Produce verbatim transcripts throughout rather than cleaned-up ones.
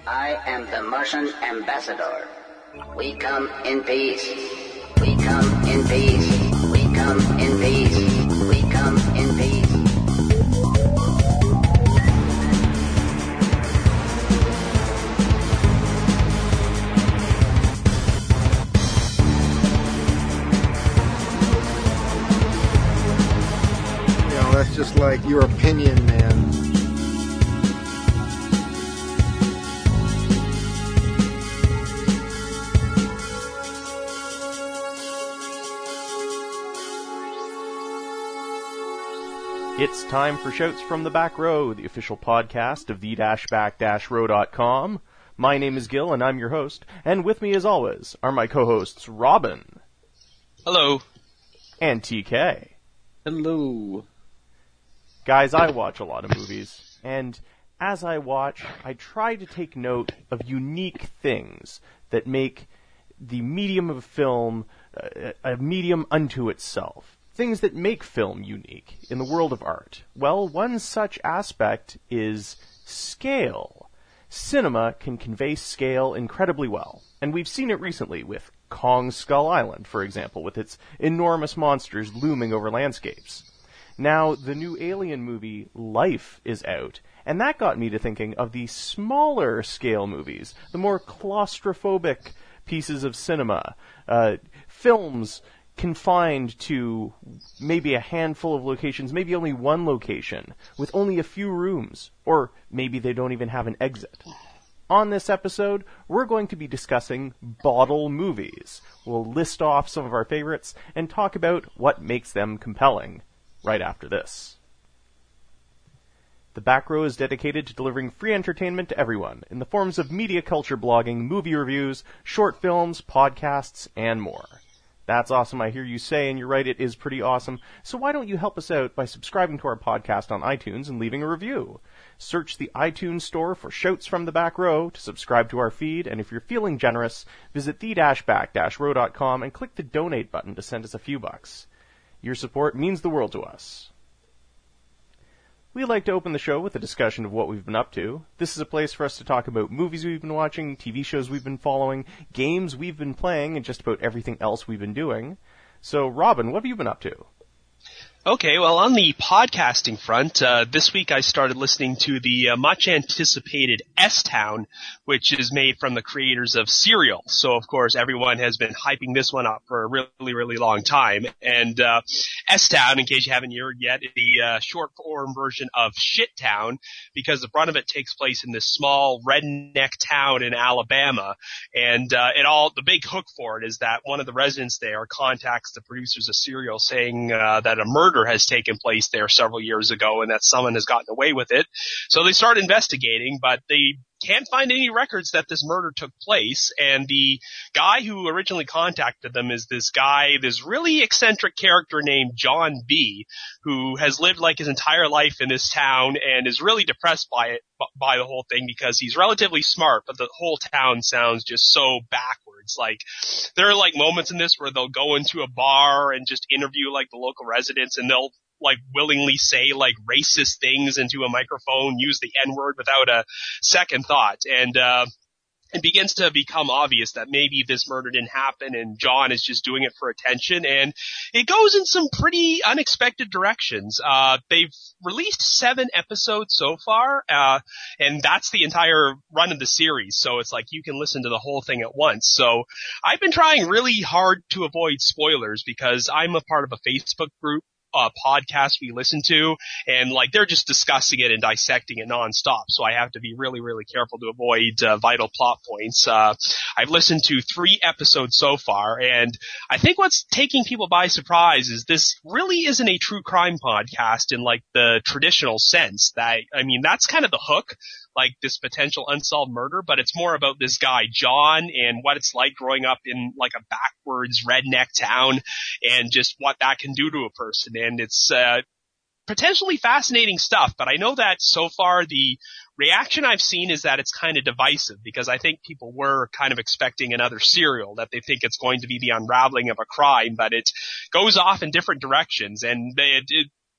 I am the Martian ambassador. We come in peace. We come in peace. We come in peace. We come in peace. You know, that's just like your opinion, man. It's time for Shouts from the Back Row, the official podcast of the back row dot com. My name is Gil, and I'm your host. And with me, as always, are my co-hosts Robin. Hello. And T K. Hello. Guys, I watch a lot of movies, and as I watch, I try to take note of unique things that make the medium of film uh, a medium unto itself. Things that make film unique in the world of art. Well, one such aspect is scale. Cinema can convey scale incredibly well, and we've seen it recently with Kong Skull Island, for example, with its enormous monsters looming over landscapes. Now, the new Alien movie, Life, is out, and that got me to thinking of the smaller scale movies, the more claustrophobic pieces of cinema, uh, films confined to maybe a handful of locations, maybe only one location, with only a few rooms, or maybe they don't even have an exit. On this episode, we're going to be discussing bottle movies. We'll list off some of our favorites and talk about what makes them compelling right after this. The Back Row is dedicated to delivering free entertainment to everyone in the forms of media culture blogging, movie reviews, short films, podcasts, and more. That's awesome, I hear you say, and you're right, it is pretty awesome. So why don't you help us out by subscribing to our podcast on iTunes and leaving a review? Search the iTunes store for Shouts from the Back Row to subscribe to our feed, and if you're feeling generous, visit the back row dot com and click the donate button to send us a few bucks. Your support means the world to us. We like to open the show with a discussion of what we've been up to. This is a place for us to talk about movies we've been watching, T V shows we've been following, games we've been playing, and just about everything else we've been doing. So, Robin, what have you been up to? Okay, well, on the podcasting front, uh, this week I started listening to the uh, much-anticipated S-Town, which is made from the creators of Serial. So, of course, everyone has been hyping this one up for a really, really long time. And uh, S-Town, in case you haven't heard yet, is the uh, short-form version of Shit-Town, because the brunt of it takes place in this small redneck town in Alabama. And uh, it all the big hook for it is that one of the residents there contacts the producers of Serial saying uh, that a murder has taken place there several years ago and that someone has gotten away with it. So they start investigating, but they can't find any records that this murder took place. And the guy who originally contacted them is this guy, this really eccentric character named John B., who has lived like his entire life in this town and is really depressed by it, by the whole thing, because he's relatively smart, but the whole town sounds just so backwards. Like, there are like moments in this where they'll go into a bar and just interview like the local residents, and they'll like willingly say like racist things into a microphone, use the N-word without a second thought. And, uh, it begins to become obvious that maybe this murder didn't happen and John is just doing it for attention. And it goes in some pretty unexpected directions. Uh, they've released seven episodes so far, uh, and that's the entire run of the series. So it's like you can listen to the whole thing at once. So I've been trying really hard to avoid spoilers because I'm a part of a Facebook group Uh, podcast we listen to, and like they're just discussing it and dissecting it nonstop. So I have to be really, really careful to avoid uh, vital plot points. Uh, I've listened to three episodes so far, and I think what's taking people by surprise is this really isn't a true crime podcast in like the traditional sense. That I mean, that's kind of the hook, like this potential unsolved murder, but it's more about this guy John and what it's like growing up in like a backwards redneck town and just what that can do to a person. And it's uh potentially fascinating stuff, but I know that so far the reaction I've seen is that it's kind of divisive, because I think people were kind of expecting another Serial, that they think it's going to be the unraveling of a crime, but it goes off in different directions. And it, it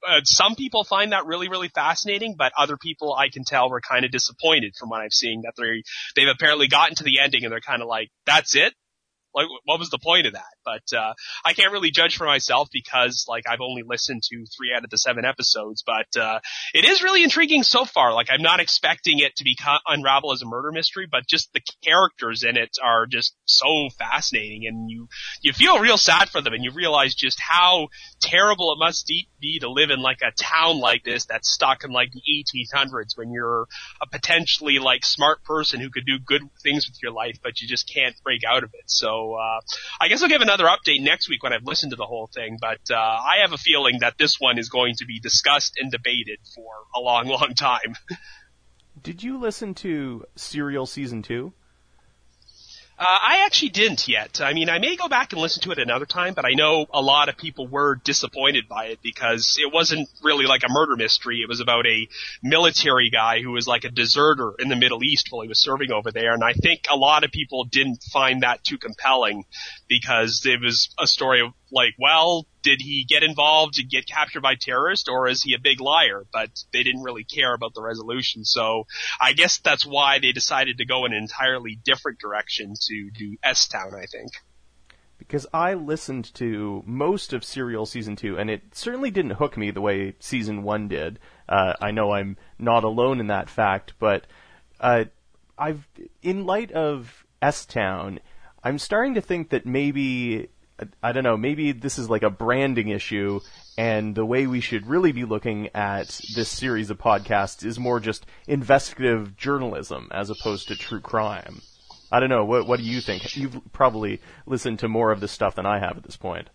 uh, some people find that really, really fascinating, but other people I can tell were kind of disappointed from what I've seen, that they they've apparently gotten to the ending and they're kind of like, that's it? Like, what was the point of that? But, uh, I can't really judge for myself because, like, I've only listened to three out of the seven episodes, but, uh, it is really intriguing so far. Like, I'm not expecting it to be unravel as a murder mystery, but just the characters in it are just so fascinating, and you, you feel real sad for them, and you realize just how terrible it must be to live in, like, a town like this that's stuck in, like, the eighteen hundreds when you're a potentially, like, smart person who could do good things with your life, but you just can't break out of it. So, uh, I guess I'll give another update next week when I've listened to the whole thing, but, uh, I have a feeling that this one is going to be discussed and debated for a long, long time. Did you listen to Serial Season two? Uh, I actually didn't yet. I mean, I may go back and listen to it another time, but I know a lot of people were disappointed by it because it wasn't really like a murder mystery. It was about a military guy who was like a deserter in the Middle East while he was serving over there, and I think a lot of people didn't find that too compelling because it was a story of like, well, did he get involved and get captured by terrorists, or is he a big liar? But they didn't really care about the resolution. So I guess that's why they decided to go in an entirely different direction to do S-Town, I think. Because I listened to most of Serial Season two, and it certainly didn't hook me the way Season one did. Uh, I know I'm not alone in that fact, but uh, I've, in light of S-Town, I'm starting to think that maybe... I don't know, maybe this is like a branding issue, and the way we should really be looking at this series of podcasts is more just investigative journalism as opposed to true crime. I don't know, what, what do you think? You've probably listened to more of this stuff than I have at this point.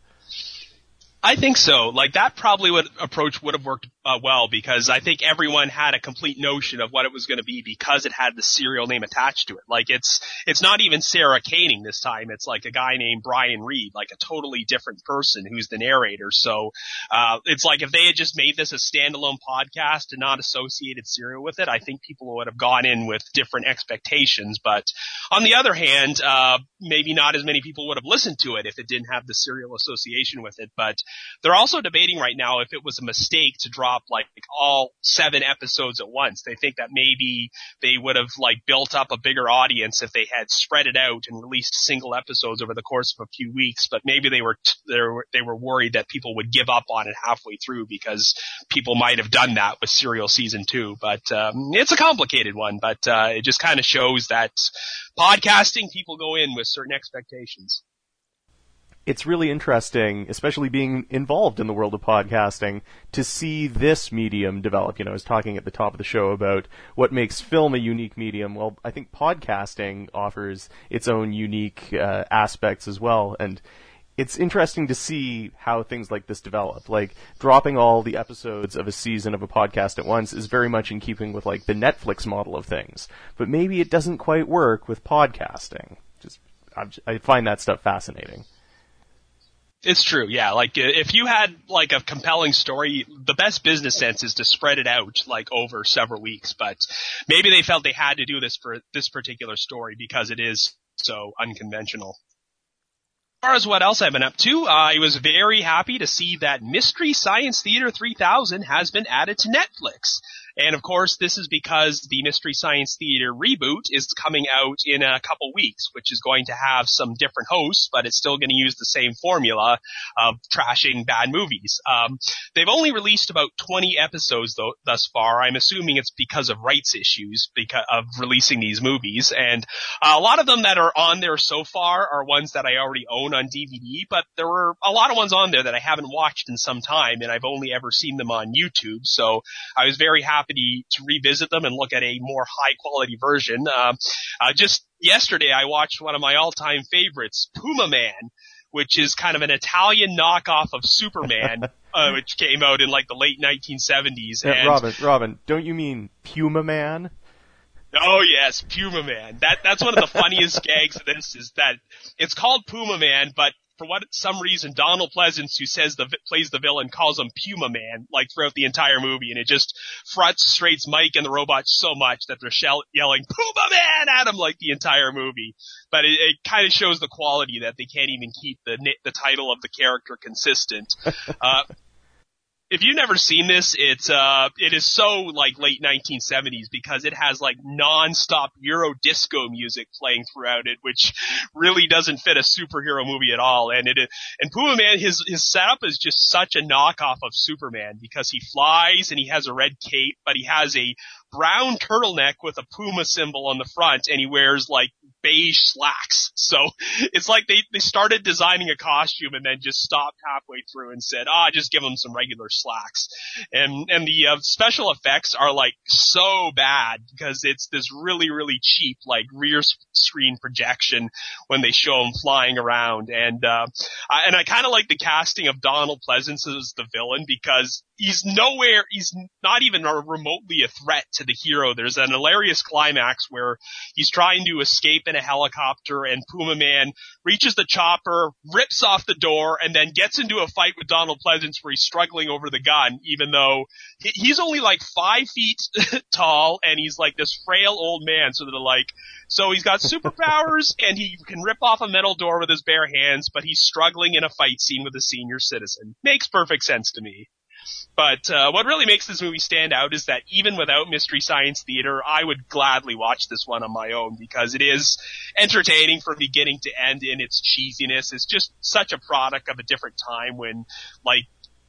I think so. Like, that probably would approach would have worked uh, well because I think everyone had a complete notion of what it was going to be because it had the serial name attached to it. Like, it's it's not even Sarah Koenig this time. It's like a guy named Brian Reed, like a totally different person who's the narrator. So uh it's like if they had just made this a standalone podcast and not associated serial with it, I think people would have gone in with different expectations. But on the other hand, uh maybe not as many people would have listened to it if it didn't have the serial association with it. But they're also debating right now if it was a mistake to drop like all seven episodes at once. They think that maybe they would have like built up a bigger audience if they had spread it out and released single episodes over the course of a few weeks. But maybe they were t- they were they were worried that people would give up on it halfway through because people might have done that with Serial Season two. But um, it's a complicated one. But uh, it just kind of shows that podcasting, people go in with certain expectations. It's really interesting, especially being involved in the world of podcasting, to see this medium develop. You know, I was talking at the top of the show about what makes film a unique medium. Well, I think podcasting offers its own unique uh, aspects as well, and it's interesting to see how things like this develop. Like, dropping all the episodes of a season of a podcast at once is very much in keeping with, like, the Netflix model of things. But maybe it doesn't quite work with podcasting. Just, I find that stuff fascinating. It's true, yeah. Like, if you had, like, a compelling story, the best business sense is to spread it out, like, over several weeks. But maybe they felt they had to do this for this particular story because it is so unconventional. As far as what else I've been up to, uh, I was very happy to see that Mystery Science Theater three thousand has been added to Netflix. And of course, this is because the Mystery Science Theater reboot is coming out in a couple weeks, which is going to have some different hosts, but it's still going to use the same formula of trashing bad movies. Um, they've only released about twenty episodes though, thus far. I'm assuming it's because of rights issues because of releasing these movies. And uh, a lot of them that are on there so far are ones that I already own on D V D, but there were a lot of ones on there that I haven't watched in some time, and I've only ever seen them on YouTube. So I was very happy to revisit them and look at a more high quality version. Uh, uh, just yesterday I watched one of my all time favorites, Puma Man, which is kind of an Italian knockoff of Superman, uh, which came out in like the late nineteen seventies. Yeah, and Robin, Robin, don't you mean Puma Man? Oh yes, Puma Man. That that's one of the funniest gags of this is that it's called Puma Man, but for what some reason Donald Pleasance, who says the plays the villain, calls him Puma Man like throughout the entire movie, and it just frustrates Mike and the robots so much that they're shell- yelling Puma Man at him like the entire movie. But it, it kind of shows the quality that they can't even keep the the title of the character consistent. uh if you've never seen this, it's uh, it is so like late nineteen seventies because it has like non-stop Euro disco music playing throughout it, which really doesn't fit a superhero movie at all. And it and Puma Man, his his setup is just such a knockoff of Superman because he flies and he has a red cape, but he has a brown turtleneck with a Puma symbol on the front, and he wears like beige slacks. So it's like they they started designing a costume and then just stopped halfway through and said, ah, just give him some regular slacks. And and the uh, special effects are like so bad because it's this really really cheap like rear screen projection when they show him flying around. And uh I, and I kind of like the casting of Donald Pleasance as the villain because he's nowhere, he's not even a remotely a threat to the hero. There's an hilarious climax where he's trying to escape in a helicopter and Puma Man reaches the chopper, rips off the door, and then gets into a fight with Donald Pleasance where he's struggling over the gun, even though he, he's only like five feet tall and he's like this frail old man. So they're like, so he's got superpowers and he can rip off a metal door with his bare hands, but he's struggling in a fight scene with a senior citizen. Makes perfect sense to me. But uh, what really makes this movie stand out is that even without Mystery Science Theater, I would gladly watch this one on my own because it is entertaining from beginning to end in its cheesiness. It's just such a product of a different time when, like,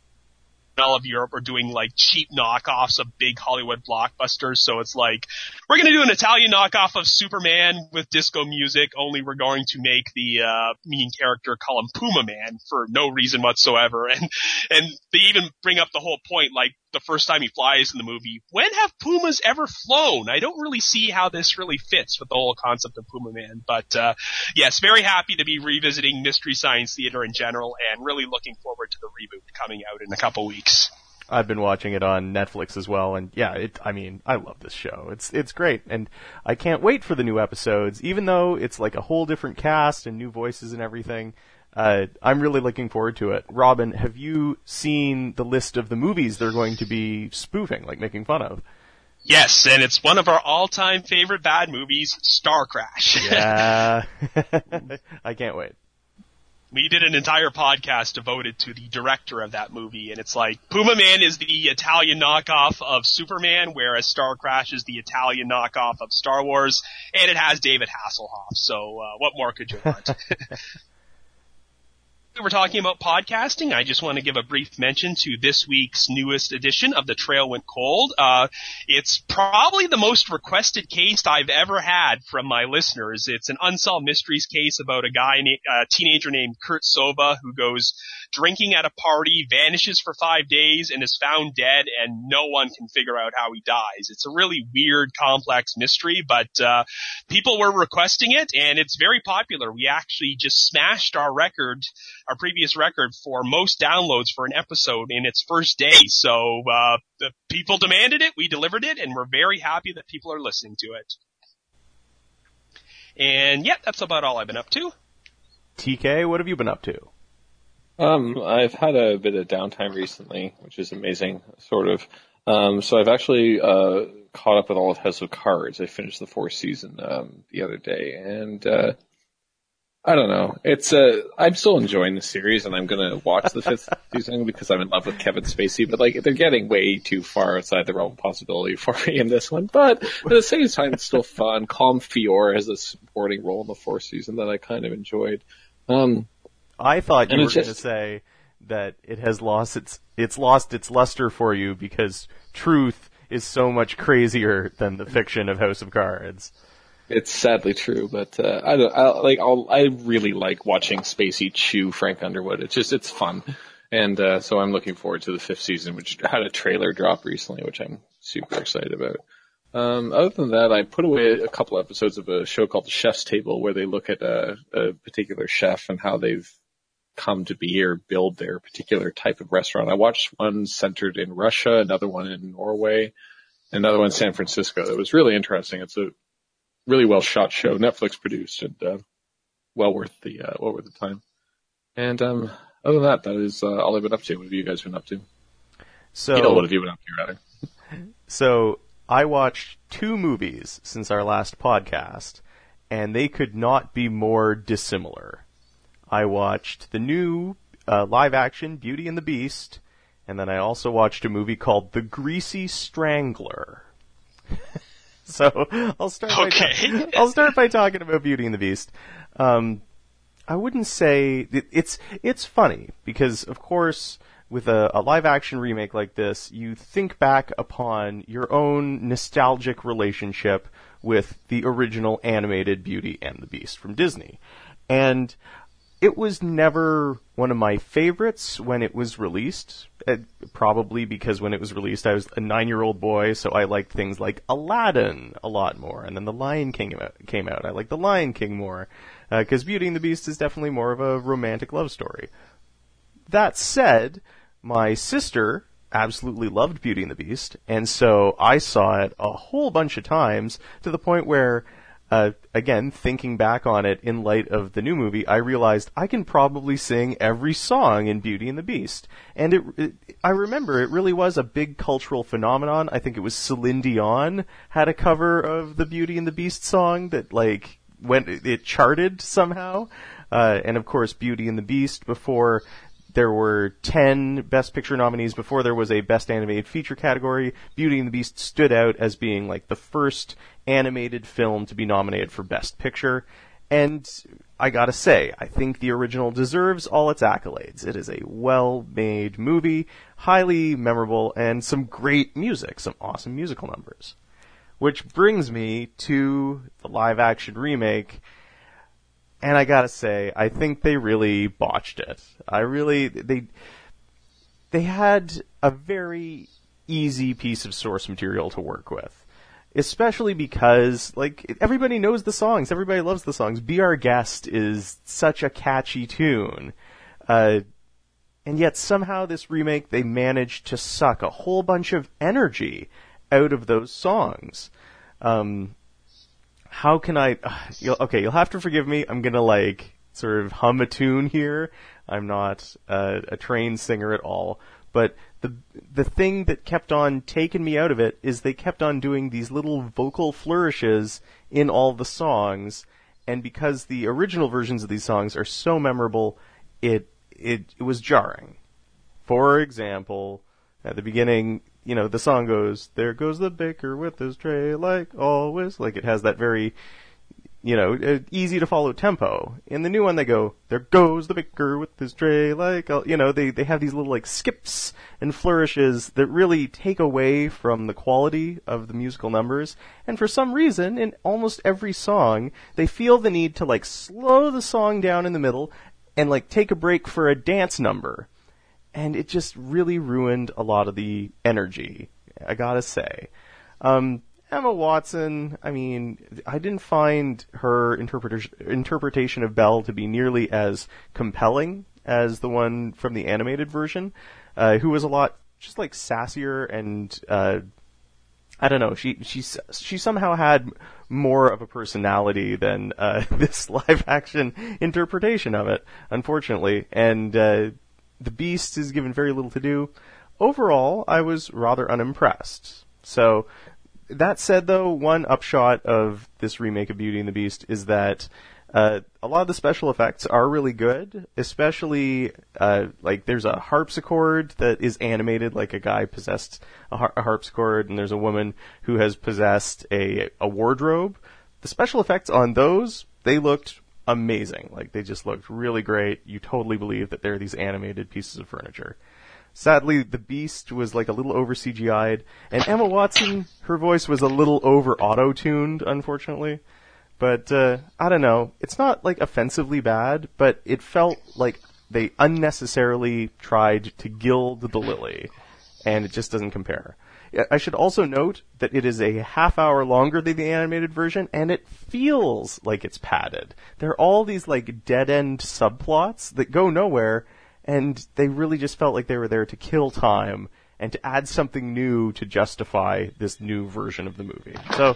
all of Europe are doing like cheap knockoffs of big Hollywood blockbusters. So it's like, we're going to do an Italian knockoff of Superman with disco music, only we're going to make the uh mean character call him Puma Man for no reason whatsoever. And and they even bring up the whole point, like the first time he flies in the movie, when have Pumas ever flown? I don't really see how this really fits with the whole concept of Puma Man. But uh yes, very happy to be revisiting Mystery Science Theater in general and really looking forward to the reboot coming out in a couple weeks. I've been watching it on Netflix as well, and yeah, it, I mean, I love this show. It's it's great, and I can't wait for the new episodes, even though it's like a whole different cast and new voices and everything. Uh, I'm really looking forward to it. Robin, have you seen the list of the movies they're going to be spoofing, like making fun of? Yes, and it's one of our all-time favorite bad movies, Star Crash. Yeah. I can't wait. We did an entire podcast devoted to the director of that movie, and it's like, Puma Man is the Italian knockoff of Superman, whereas Star Crash is the Italian knockoff of Star Wars, and it has David Hasselhoff, so uh, what more could you want? We're talking about podcasting. I just want to give a brief mention to this week's newest edition of The Trail Went Cold. Uh, it's probably the most requested case I've ever had from my listeners. It's an unsolved mysteries case about a guy, a teenager named Kurt Sova, who goes drinking at a party, vanishes for five days, and is found dead, and no one can figure out how he dies. It's a really weird, complex mystery, but uh, people were requesting it, and it's very popular. We actually just smashed our record, our previous record for most downloads for an episode in its first day. So uh, the people demanded it, we delivered it, and we're very happy that people are listening to it. And yeah, that's about all I've been up to. T K, what have you been up to? Um, I've had a bit of downtime recently, which is amazing, sort of. Um, so I've actually uh, caught up with all of House of Cards. I finished the fourth season um, the other day, and uh, I don't know. It's uh, I'm still enjoying the series, and I'm going to watch the fifth season because I'm in love with Kevin Spacey. But like, they're getting way too far outside the realm of possibility for me in this one. But at the same time, it's still fun. Colm Feore has a supporting role in the fourth season that I kind of enjoyed. Um, I thought you and were it's going to just- say that it has lost its it's lost its luster for you because truth is so much crazier than the fiction of House of Cards. It's sadly true, but uh, I don't I, like. I'll, I really like watching Spacey chew Frank Underwood. It's just it's fun, and uh, so I'm looking forward to the fifth season, which had a trailer drop recently, which I'm super excited about. Um, other than that, I put away a couple episodes of a show called The Chef's Table, where they look at a, a particular chef and how they've come to be or build their particular type of restaurant. I watched one centered in Russia, another one in Norway, another one in San Francisco. It was really interesting. It's a really well shot show, Netflix produced, and uh, well worth the uh, well worth the time. And um, other than that, that is uh, all I've been up to. What have you guys been up to? So, you know, what have you been up to, rather? So I watched two movies since our last podcast, and they could not be more dissimilar. I watched the new uh, live-action Beauty and the Beast, and then I also watched a movie called The Greasy Strangler. So I'll start. Okay. By ta- I'll start by talking about Beauty and the Beast. Um, I wouldn't say it, it's it's funny because, of course, with a, a live-action remake like this, you think back upon your own nostalgic relationship with the original animated Beauty and the Beast from Disney, and it was never one of my favorites when it was released, uh, probably because when it was released I was a nine-year-old boy, so I liked things like Aladdin a lot more, and then The Lion King came out. I liked The Lion King more, because uh, Beauty and the Beast is definitely more of a romantic love story. That said, my sister absolutely loved Beauty and the Beast, and so I saw it a whole bunch of times, to the point where Uh, again, thinking back on it in light of the new movie, I realized I can probably sing every song in Beauty and the Beast. And it, it, I remember it really was a big cultural phenomenon. I think it was Celine Dion had a cover of the Beauty and the Beast song that, like, went, it charted somehow. Uh, and of course, Beauty and the Beast, before there were ten Best Picture nominees, before there was a Best Animated Feature category, Beauty and the Beast stood out as being like the first animated film to be nominated for Best Picture. And I gotta say, I think the original deserves all its accolades. It is a well-made movie, highly memorable, and some great music, some awesome musical numbers. Which brings me to the live-action remake. And I gotta say, I think they really botched it. I really, they, they had a very easy piece of source material to work with. Especially because, like, everybody knows the songs, everybody loves the songs. Be Our Guest is such a catchy tune. Uh, and yet somehow this remake, they managed to suck a whole bunch of energy out of those songs. Um, How can I, uh, you'll, okay, you'll have to forgive me, I'm gonna like, sort of hum a tune here. I'm not uh, a trained singer at all, but the the thing that kept on taking me out of it is they kept on doing these little vocal flourishes in all the songs, and because the original versions of these songs are so memorable, it it, it was jarring. For example, at the beginning, you know, the song goes, "There goes the baker with his tray, like always." Like, it has that very, you know, easy to follow tempo. In the new one, they go, "There goes the baker with his tray, like," you know, they, they have these little, like, skips and flourishes that really take away from the quality of the musical numbers. And for some reason, in almost every song, they feel the need to, like, slow the song down in the middle and, like, take a break for a dance number. And it just really ruined a lot of the energy, I gotta say. Um, Emma Watson, I mean, I didn't find her interpretation interpretation of Belle to be nearly as compelling as the one from the animated version, uh, who was a lot just like sassier and uh, I don't know. She she she somehow had more of a personality than uh, this live action interpretation of it, unfortunately, and. Uh, The Beast is given very little to do. Overall, I was rather unimpressed. So, that said though, one upshot of this remake of Beauty and the Beast is that uh, a lot of the special effects are really good, especially, uh, like, there's a harpsichord that is animated like a guy possessed a, har- a harpsichord, and there's a woman who has possessed a, a wardrobe. The special effects on those, they looked amazing. Like, they just looked really great. You totally believe that they're these animated pieces of furniture. Sadly, the Beast was like a little over C G I'd, and Emma Watson, her voice was a little over auto-tuned, unfortunately. But, uh, I don't know. It's not, like, offensively bad, but it felt like they unnecessarily tried to gild the lily, and it just doesn't compare. I should also note that it is a half hour longer than the animated version, and it feels like it's padded. There are all these, like, dead-end subplots that go nowhere, and they really just felt like they were there to kill time and to add something new to justify this new version of the movie. So,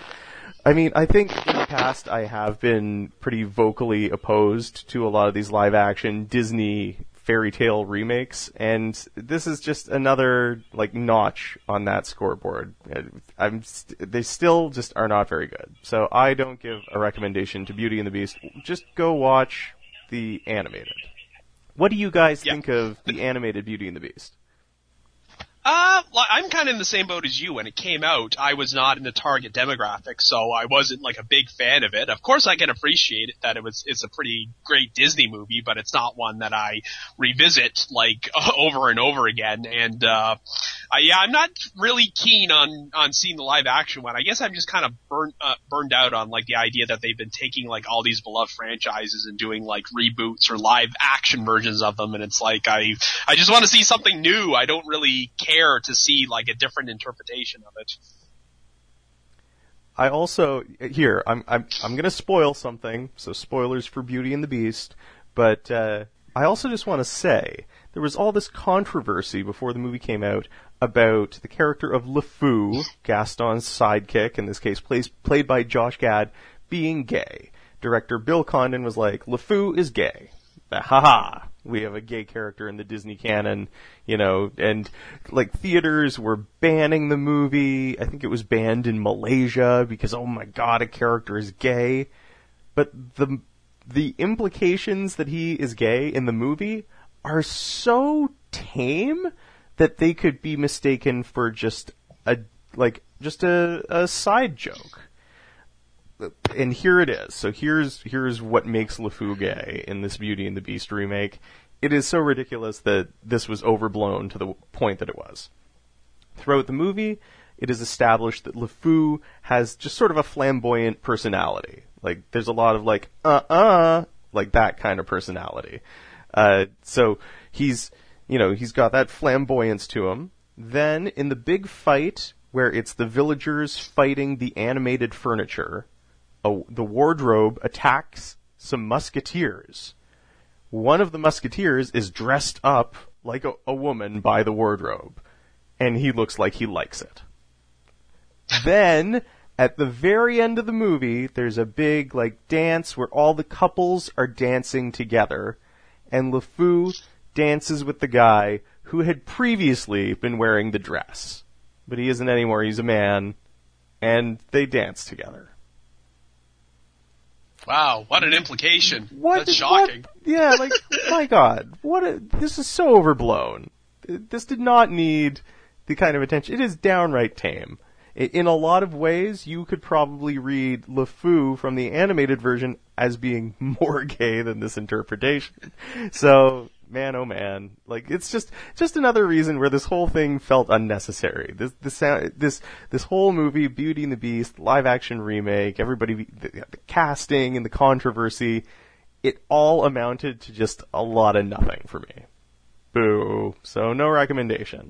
I mean, I think in the past I have been pretty vocally opposed to a lot of these live-action Disney fairy tale remakes, and this is just another, like, notch on that scoreboard. I'm st- they still just are not very good. So I don't give a recommendation to Beauty and the Beast. Just go watch the animated. What do you guys yeah. think of the animated Beauty and the Beast? Uh, well, I'm kind of in the same boat as you. When it came out, I was not in the target demographic, so I wasn't like a big fan of it. Of course, I can appreciate it that it was it's a pretty great Disney movie, but it's not one that I revisit like over and over again. And uh, I, yeah, I'm not really keen on on seeing the live action one. I guess I'm just kind of burned uh, burned out on like the idea that they've been taking like all these beloved franchises and doing like reboots or live action versions of them, and it's like I I just want to see something new. I don't really care to see like a different interpretation of it. I also here I'm I'm I'm going to spoil something, so spoilers for Beauty and the Beast, but uh, I also just want to say there was all this controversy before the movie came out about the character of LeFou, Gaston's sidekick, in this case plays, played by Josh Gad, being gay. Director Bill Condon was like, LeFou is gay. Haha. We have a gay character in the Disney canon, you know, and like theaters were banning the movie. I think it was banned in Malaysia because, oh my god, a character is gay. But the the implications that he is gay in the movie are so tame that they could be mistaken for just a like just a, a side joke. And here it is. So here's here's what makes LeFou gay in this Beauty and the Beast remake. It is so ridiculous that this was overblown to the point that it was. Throughout the movie, it is established that LeFou has just sort of a flamboyant personality. Like, there's a lot of like, uh-uh, like that kind of personality. Uh, so he's, you know, he's got that flamboyance to him. Then, in the big fight, where it's the villagers fighting the animated furniture, a, the wardrobe attacks some musketeers. One of the musketeers is dressed up like a, a woman by the wardrobe, and he looks like he likes it. Then, at the very end of the movie, there's a big, like, dance where all the couples are dancing together, and LeFou dances with the guy who had previously been wearing the dress. But he isn't anymore, he's a man, and they dance together. Wow, what an implication. What That's is, shocking. What, yeah, like, my god, what a, this is so overblown. This did not need the kind of attention. It is downright tame. In a lot of ways, you could probably read LeFou from the animated version as being more gay than this interpretation. So, man, oh man, like it's just just another reason where this whole thing felt unnecessary. This this this this whole movie, Beauty and the Beast, live action remake, everybody, the, the casting and the controversy, it all amounted to just a lot of nothing for me. Boo. So no recommendation.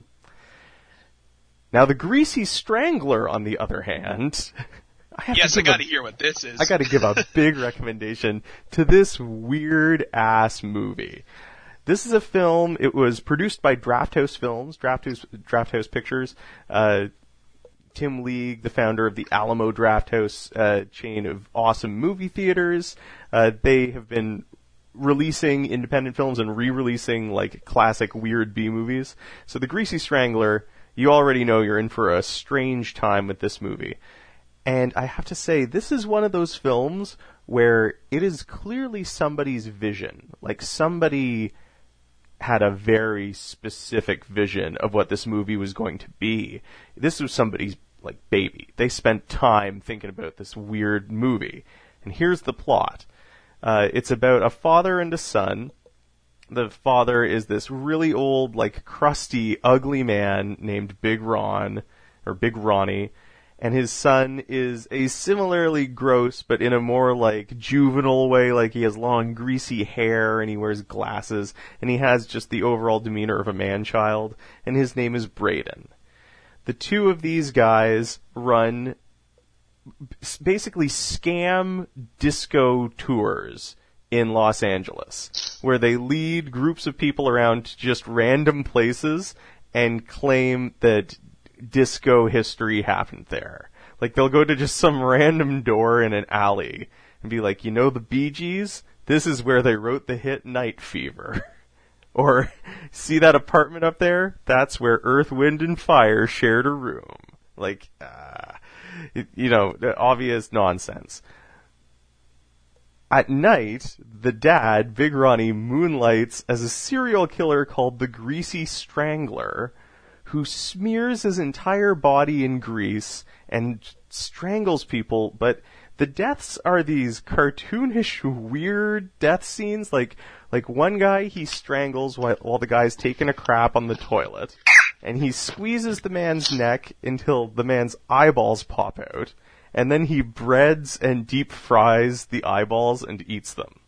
Now, The Greasy Strangler, on the other hand, I have yes, to I got to a, hear what this is. I got to give a big recommendation to this weird ass movie. This is a film. It was produced by Drafthouse Films, Drafthouse, Drafthouse Pictures. Uh, Tim League, the founder of the Alamo Drafthouse uh, chain of awesome movie theaters. Uh, they have been releasing independent films and re-releasing like classic weird B movies. So, The Greasy Strangler. You already know you're in for a strange time with this movie. And I have to say, this is one of those films where it is clearly somebody's vision. Like, somebody had a very specific vision of what this movie was going to be. This was somebody's, like, baby. They spent time thinking about this weird movie. And here's the plot. Uh, it's about a father and a son. The father is this really old, like, crusty, ugly man named Big Ron, or Big Ronnie, and his son is a similarly gross, but in a more, like, juvenile way, like he has long, greasy hair, and he wears glasses, and he has just the overall demeanor of a man-child, and his name is Braden. The two of these guys run, basically scam disco tours in Los Angeles, where they lead groups of people around to just random places and claim that disco history happened there. Like, they'll go to just some random door in an alley and be like, you know the Bee Gees? This is where they wrote the hit Night Fever. Or, see that apartment up there? That's where Earth, Wind, and Fire shared a room. Like, uh, you know, obvious nonsense. At night, the dad, Big Ronnie, moonlights as a serial killer called the Greasy Strangler, who smears his entire body in grease and strangles people, but the deaths are these cartoonish, weird death scenes. Like, like one guy he strangles while, while the guy's taking a crap on the toilet, and he squeezes the man's neck until the man's eyeballs pop out, and then he breads and deep fries the eyeballs and eats them.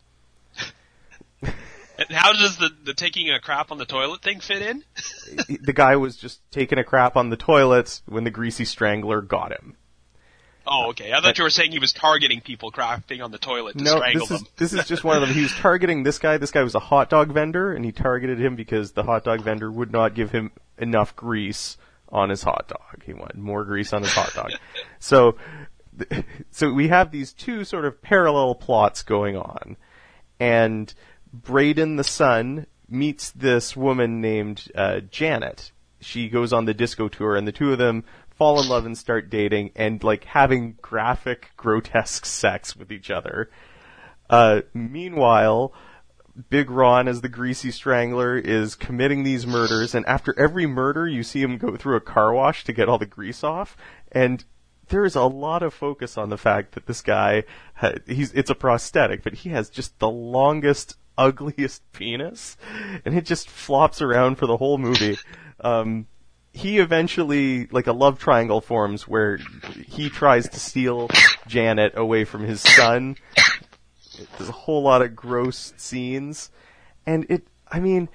And how does the, the taking a crap on the toilet thing fit in? The guy was just taking a crap on the toilet when the greasy strangler got him. Oh, okay. I thought you were saying he was targeting people crapping on the toilet to no, strangle this is, them. this is just one of them. He was targeting this guy. This guy was a hot dog vendor, and he targeted him because the hot dog vendor would not give him enough grease on his hot dog. He wanted more grease on his hot dog. So, so we have these two sort of parallel plots going on, and Braden the son meets this woman named uh, Janet. She goes on the disco tour, and the two of them fall in love and start dating and like having graphic, grotesque sex with each other. Uh, meanwhile, Big Ron, as the greasy strangler, is committing these murders, and after every murder, you see him go through a car wash to get all the grease off, and there is a lot of focus on the fact that this guy, ha- he's it's a prosthetic, but he has just the longest, ugliest penis, and it just flops around for the whole movie. Um, he eventually, like a love triangle forms where he tries to steal Janet away from his son. There's a whole lot of gross scenes, and it, I mean,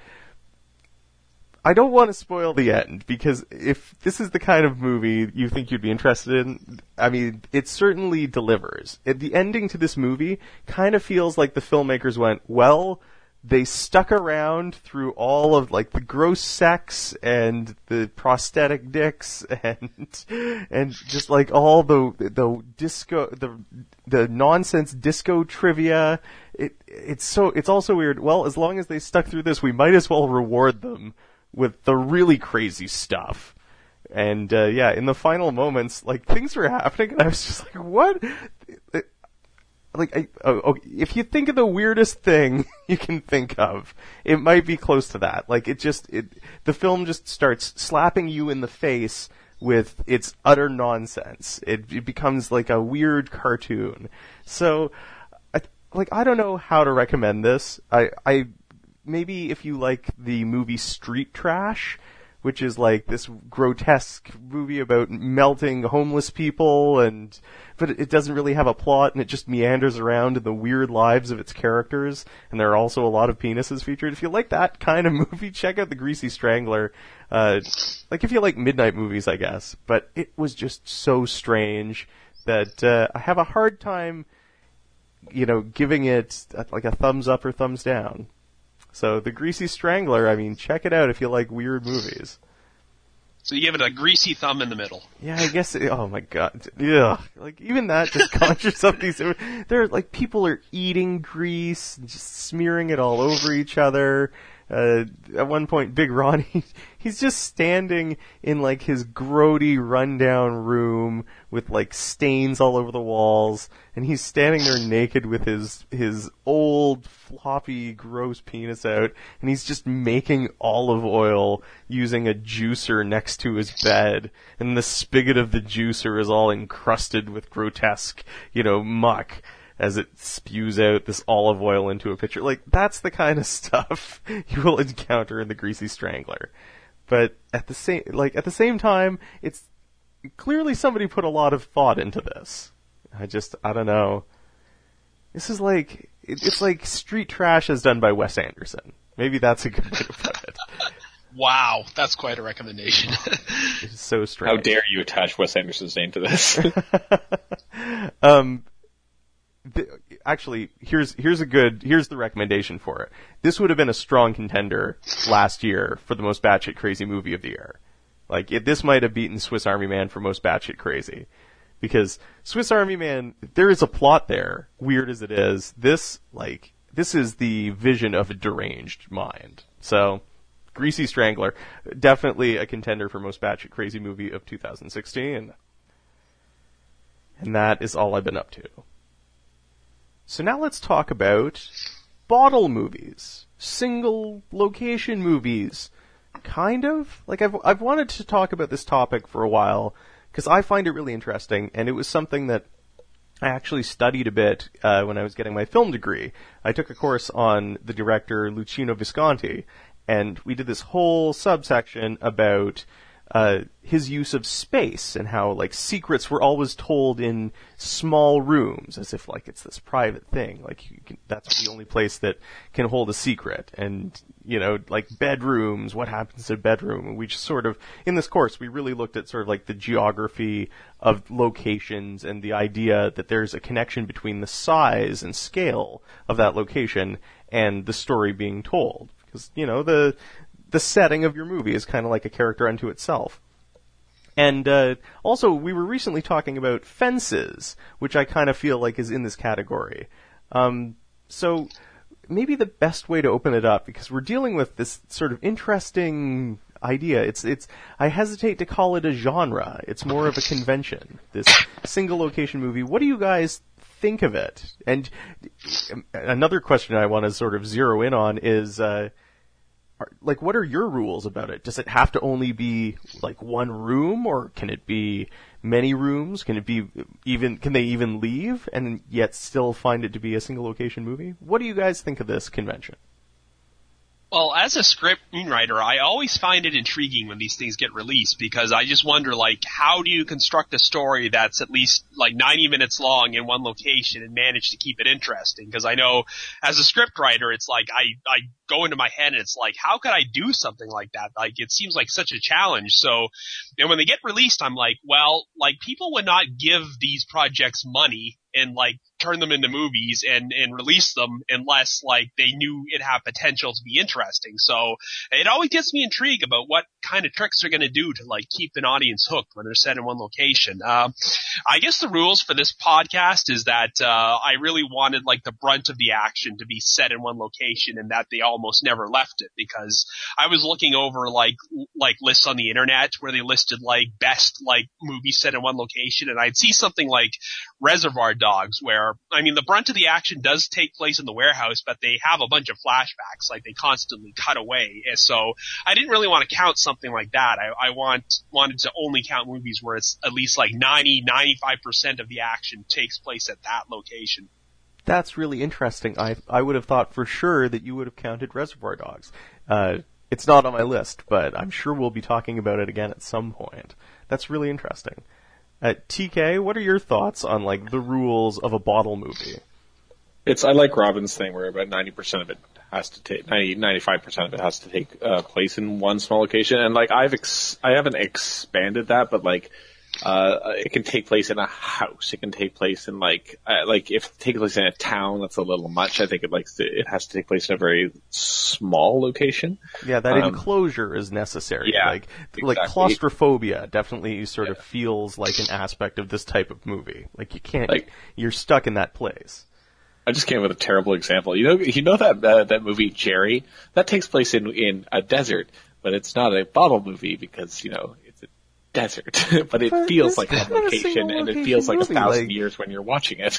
I don't want to spoil the end, because if this is the kind of movie you think you'd be interested in, I mean, it certainly delivers. It, the ending to this movie kind of feels like the filmmakers went, well, they stuck around through all of, like, the gross sex and the prosthetic dicks and, and just, like, all the, the disco, the, the nonsense disco trivia. It, it's so, it's also weird. Well, as long as they stuck through this, we might as well reward them with the really crazy stuff. And, uh, yeah, in the final moments, like, things were happening, and I was just like, what? Like, I, oh, okay, if you think of the weirdest thing you can think of, it might be close to that. Like, it just, it, the film just starts slapping you in the face with its utter nonsense. It, it becomes like a weird cartoon. So, I, like, I don't know how to recommend this. I, I, maybe if you like the movie Street Trash, which is like this grotesque movie about melting homeless people, and but it doesn't really have a plot, and it just meanders around in the weird lives of its characters, and there are also a lot of penises featured. If you like that kind of movie, check out The Greasy Strangler. Uh, like if you like midnight movies, I guess. But it was just so strange that uh, I have a hard time, you know, giving it like a thumbs up or thumbs down. So, The Greasy Strangler, I mean, check it out if you like weird movies. So you give it a greasy thumb in the middle. Yeah, I guess, it, oh my god. Ugh. Like, even that just conjures up these, there, like, people are eating grease, and just smearing it all over each other. Uh, at one point, Big Ron, he, he's just standing in, like, his grody, rundown room with, like, stains all over the walls, and he's standing there naked with his, his old, floppy, gross penis out, and he's just making olive oil using a juicer next to his bed, and the spigot of the juicer is all encrusted with grotesque, you know, muck, as it spews out this olive oil into a pitcher. Like, that's the kind of stuff you will encounter in The Greasy Strangler. But at the same, like, at the same time, it's clearly somebody put a lot of thought into this. I just, I don't know. This is like, it, it's like Street Trash as done by Wes Anderson. Maybe that's a good way to put it. Wow, that's quite a recommendation. It's so strange. How dare you attach Wes Anderson's name to this? um, th- actually, here's here's a good here's the recommendation for it. This would have been a strong contender last year for the most batshit crazy movie of the year. Like, it, this might have beaten Swiss Army Man for most batshit crazy. Because Swiss Army Man, there is a plot there, weird as it is. This, like, this is the vision of a deranged mind. So, Greasy Strangler, definitely a contender for most batshit crazy movie of two thousand sixteen. And that is all I've been up to. So now let's talk about bottle movies, single location movies, kind of. Like, I've I've wanted to talk about this topic for a while, because I find it really interesting, and it was something that I actually studied a bit uh, when I was getting my film degree. I took a course on the director Luchino Visconti, and we did this whole subsection about uh, his use of space and how, like, secrets were always told in small rooms, as if, like, it's this private thing. Like, you can, that's the only place that can hold a secret. And, you know, like, bedrooms, what happens in a bedroom? And we just sort of, in this course, we really looked at sort of, like, the geography of locations and the idea that there's a connection between the size and scale of that location and the story being told. Because, you know, the the setting of your movie is kind of like a character unto itself. And uh, also, we were recently talking about Fences, which I kind of feel like is in this category. Um, so maybe the best way to open it up, because we're dealing with this sort of interesting idea. It's it's. I hesitate to call it a genre. It's more of a convention. This single location movie. What do you guys think of it? And another question I want to sort of zero in on is, uh, are, like, what are your rules about it? Does it have to only be like one room, or can it be many rooms? Can it be even? Can they even leave and yet still find it to be a single location movie? What do you guys think of this convention? Well, as a screenwriter, I always find it intriguing when these things get released, because I just wonder, like, how do you construct a story that's at least, like, ninety minutes long in one location and manage to keep it interesting? Because I know, as a scriptwriter, it's like, I, I go into my head and it's like, how could I do something like that? Like, it seems like such a challenge. So, and when they get released, I'm like, well, like, people would not give these projects money and, like, turn them into movies and, and release them unless, like, they knew it had potential to be interesting. So it always gets me intrigued about what kind of tricks they're going to do to, like, keep an audience hooked when they're set in one location. Um, I guess the rules for this podcast is that uh, I really wanted, like, the brunt of the action to be set in one location, and that they almost never left it, because I was looking over, like, like lists on the internet where they listed, like, best, like, movies set in one location, and I'd see something like Reservoir Dogs, where, I mean, the brunt of the action does take place in the warehouse, but they have a bunch of flashbacks, like, they constantly cut away. And so I didn't really want to count something like that. I, I want wanted to only count movies where it's at least like ninety, ninety-five percent of the action takes place at that location. That's really interesting. I I would have thought for sure that you would have counted Reservoir Dogs. Uh, it's not on my list, but I'm sure we'll be talking about it again at some point. That's really interesting. Uh, T K, what are your thoughts on, like, the rules of a bottle movie? It's I like Robin's thing where about ninety percent of it has to take ninety, ninety-five percent of it has to take uh, place in one small location, and like I've ex- I haven't expanded that, but like uh it can take place in a house, it can take place in like uh, like if it takes place in a town, that's a little much. I think it likes to, it has to take place in a very small location. Yeah, that um, enclosure is necessary. Yeah, like exactly. like claustrophobia definitely sort yeah. of feels like an aspect of this type of movie. Like you can't, like, you're stuck in that place. I just came up with a terrible example. You know, you know that uh, that movie Jerry, that takes place in in a desert, but it's not a bottle movie because, you know, it's a desert, but it but feels like a a location, and it feels like movie, a thousand like, years when you're watching it.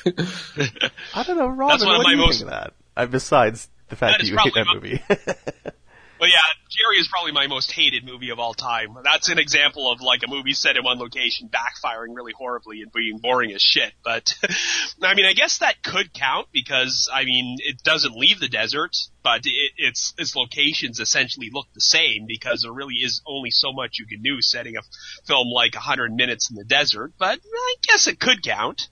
I don't know, Robin. That's one what of my do you most, think of that? Uh, besides the fact that, that is you hate that my, movie. Well, yeah, Jerry is probably my most hated movie of all time. That's an example of, like, a movie set in one location backfiring really horribly and being boring as shit. But, I mean, I guess that could count because, I mean, it doesn't leave the desert, but it, its its locations essentially look the same because there really is only so much you can do setting a film like one hundred minutes in the desert. But I guess it could count.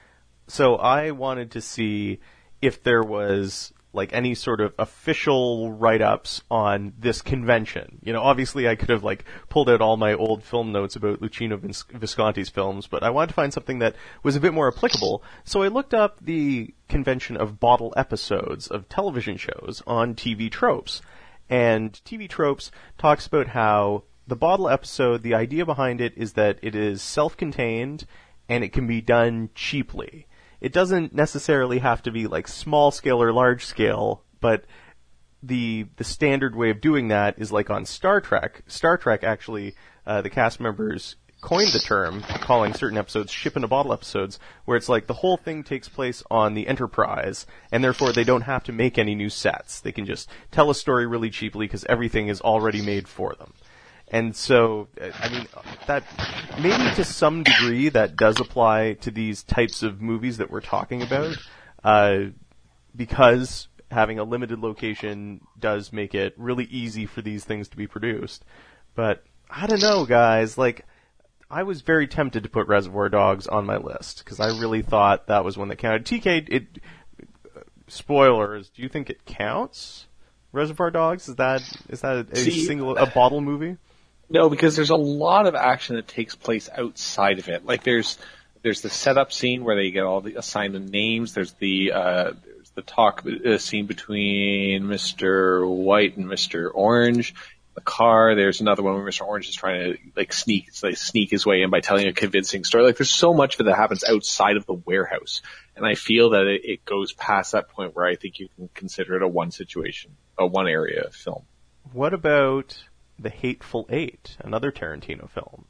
So I wanted to see if there was, like, any sort of official write-ups on this convention. You know, obviously I could have, like, pulled out all my old film notes about Luchino Vis- Visconti's films, but I wanted to find something that was a bit more applicable. So I looked up the convention of bottle episodes of television shows on T V Tropes. And T V Tropes talks about how the bottle episode, the idea behind it is that it is self-contained and it can be done cheaply. It doesn't necessarily have to be like small scale or large scale, but the the standard way of doing that is like on Star Trek. Star Trek actually, uh, the cast members coined the term, calling certain episodes ship-in-a-bottle episodes, where it's like the whole thing takes place on the Enterprise, and therefore they don't have to make any new sets. They can just tell a story really cheaply because everything is already made for them. And so, I mean, that maybe to some degree that does apply to these types of movies that we're talking about, uh, because having a limited location does make it really easy for these things to be produced. But I don't know, guys. Like, I was very tempted to put Reservoir Dogs on my list because I really thought that was one that counted. T K, it, spoilers. Do you think it counts? Reservoir Dogs? Is that is that a, a See, single a bottle movie? No, because there's a lot of action that takes place outside of it. Like there's there's the setup scene where they get all the assigned the names. There's the uh, there's the talk uh, scene between Mister White and Mister Orange. The car. There's another one where Mister Orange is trying to like sneak like sneak his way in by telling a convincing story. Like there's so much of it that happens outside of the warehouse, and I feel that it, it goes past that point where I think you can consider it a one situation, a one area film. What about The Hateful Eight, another Tarantino film?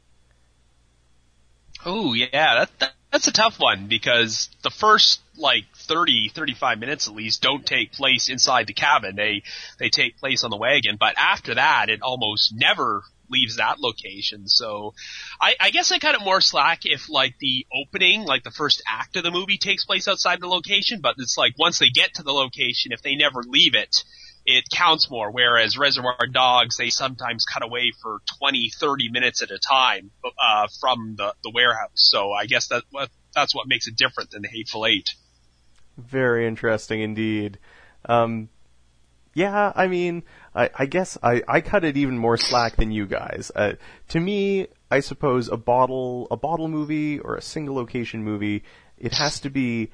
Oh, yeah, that, that that's a tough one because the first, like, thirty, thirty-five minutes at least don't take place inside the cabin. They they take place on the wagon, but after that, it almost never leaves that location. So I, I guess I cut it more slack if, like, the opening, like the first act of the movie takes place outside the location, but it's like once they get to the location, if they never leave it, it counts more, whereas Reservoir Dogs, they sometimes cut away for twenty, thirty minutes at a time uh, from the, the warehouse. So I guess that that's what makes it different than The Hateful Eight. Very interesting indeed. Um, yeah, I mean, I, I guess I, I cut it even more slack than you guys. Uh, to me, I suppose a bottle a bottle movie or a single location movie, it has to be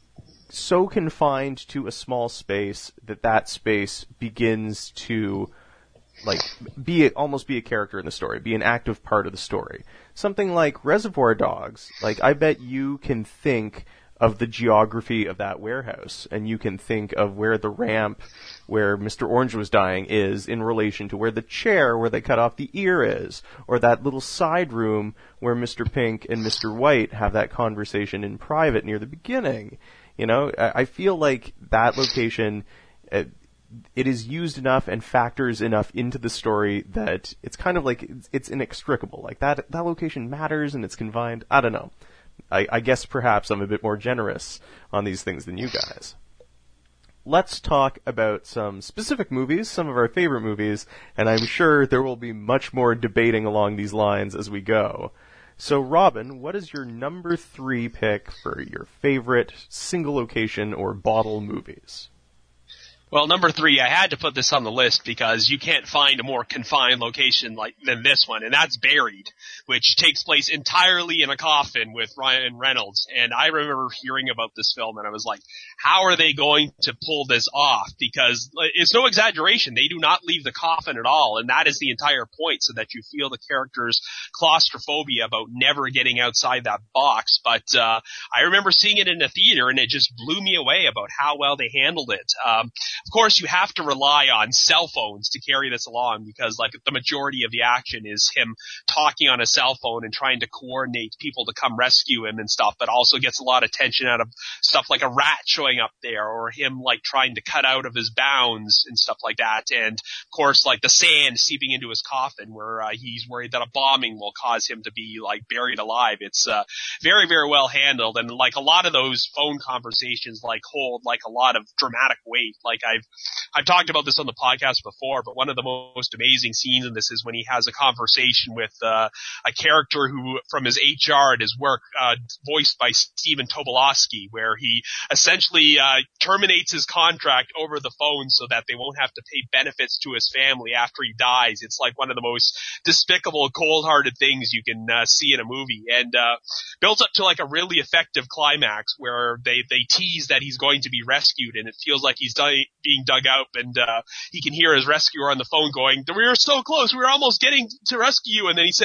so confined to a small space that that space begins to like be a, almost be a character in the story, be an active part of the story. Something like Reservoir Dogs, like I bet you can think of the geography of that warehouse, and you can think of where the ramp where Mister Orange was dying is in relation to where the chair where they cut off the ear is, or that little side room where Mister Pink and Mister White have that conversation in private near the beginning. You know, I feel like that location, uh, it is used enough and factors enough into the story that it's kind of like it's, it's inextricable. Like that, that location matters and it's confined. I don't know. I, I guess perhaps I'm a bit more generous on these things than you guys. Let's talk about some specific movies, some of our favorite movies, and I'm sure there will be much more debating along these lines as we go. So, Robin, what is your number three pick for your favorite single location or bottle movies? Well, number three, I had to put this on the list because you can't find a more confined location like than this one, and that's Buried, which takes place entirely in a coffin with Ryan Reynolds. And I remember hearing about this film, and I was like, how are they going to pull this off? Because it's no exaggeration. They do not leave the coffin at all, and that is the entire point, so that you feel the character's claustrophobia about never getting outside that box. But uh I remember seeing it in a theater, and it just blew me away about how well they handled it. Um Of course, you have to rely on cell phones to carry this along because, like, the majority of the action is him talking on a cell phone and trying to coordinate people to come rescue him and stuff, but also gets a lot of tension out of stuff like a rat showing up there or him, like, trying to cut out of his bounds and stuff like that. And, of course, like, the sand seeping into his coffin where uh, he's worried that a bombing will cause him to be, like, buried alive. It's uh, very, very well handled. And, like, a lot of those phone conversations, like, hold, like, a lot of dramatic weight. Like, I've I've talked about this on the podcast before, but one of the most amazing scenes in this is when he has a conversation with uh, a character who, from his H R at his work, uh, voiced by Stephen Tobolowsky, where he essentially uh, terminates his contract over the phone so that they won't have to pay benefits to his family after he dies. It's like one of the most despicable, cold-hearted things you can uh, see in a movie, and uh, builds up to like a really effective climax where they they tease that he's going to be rescued, and it feels like he's di- being dug out, and uh he can hear his rescuer on the phone going, "We were so close, we were almost getting to rescue you," and then he says,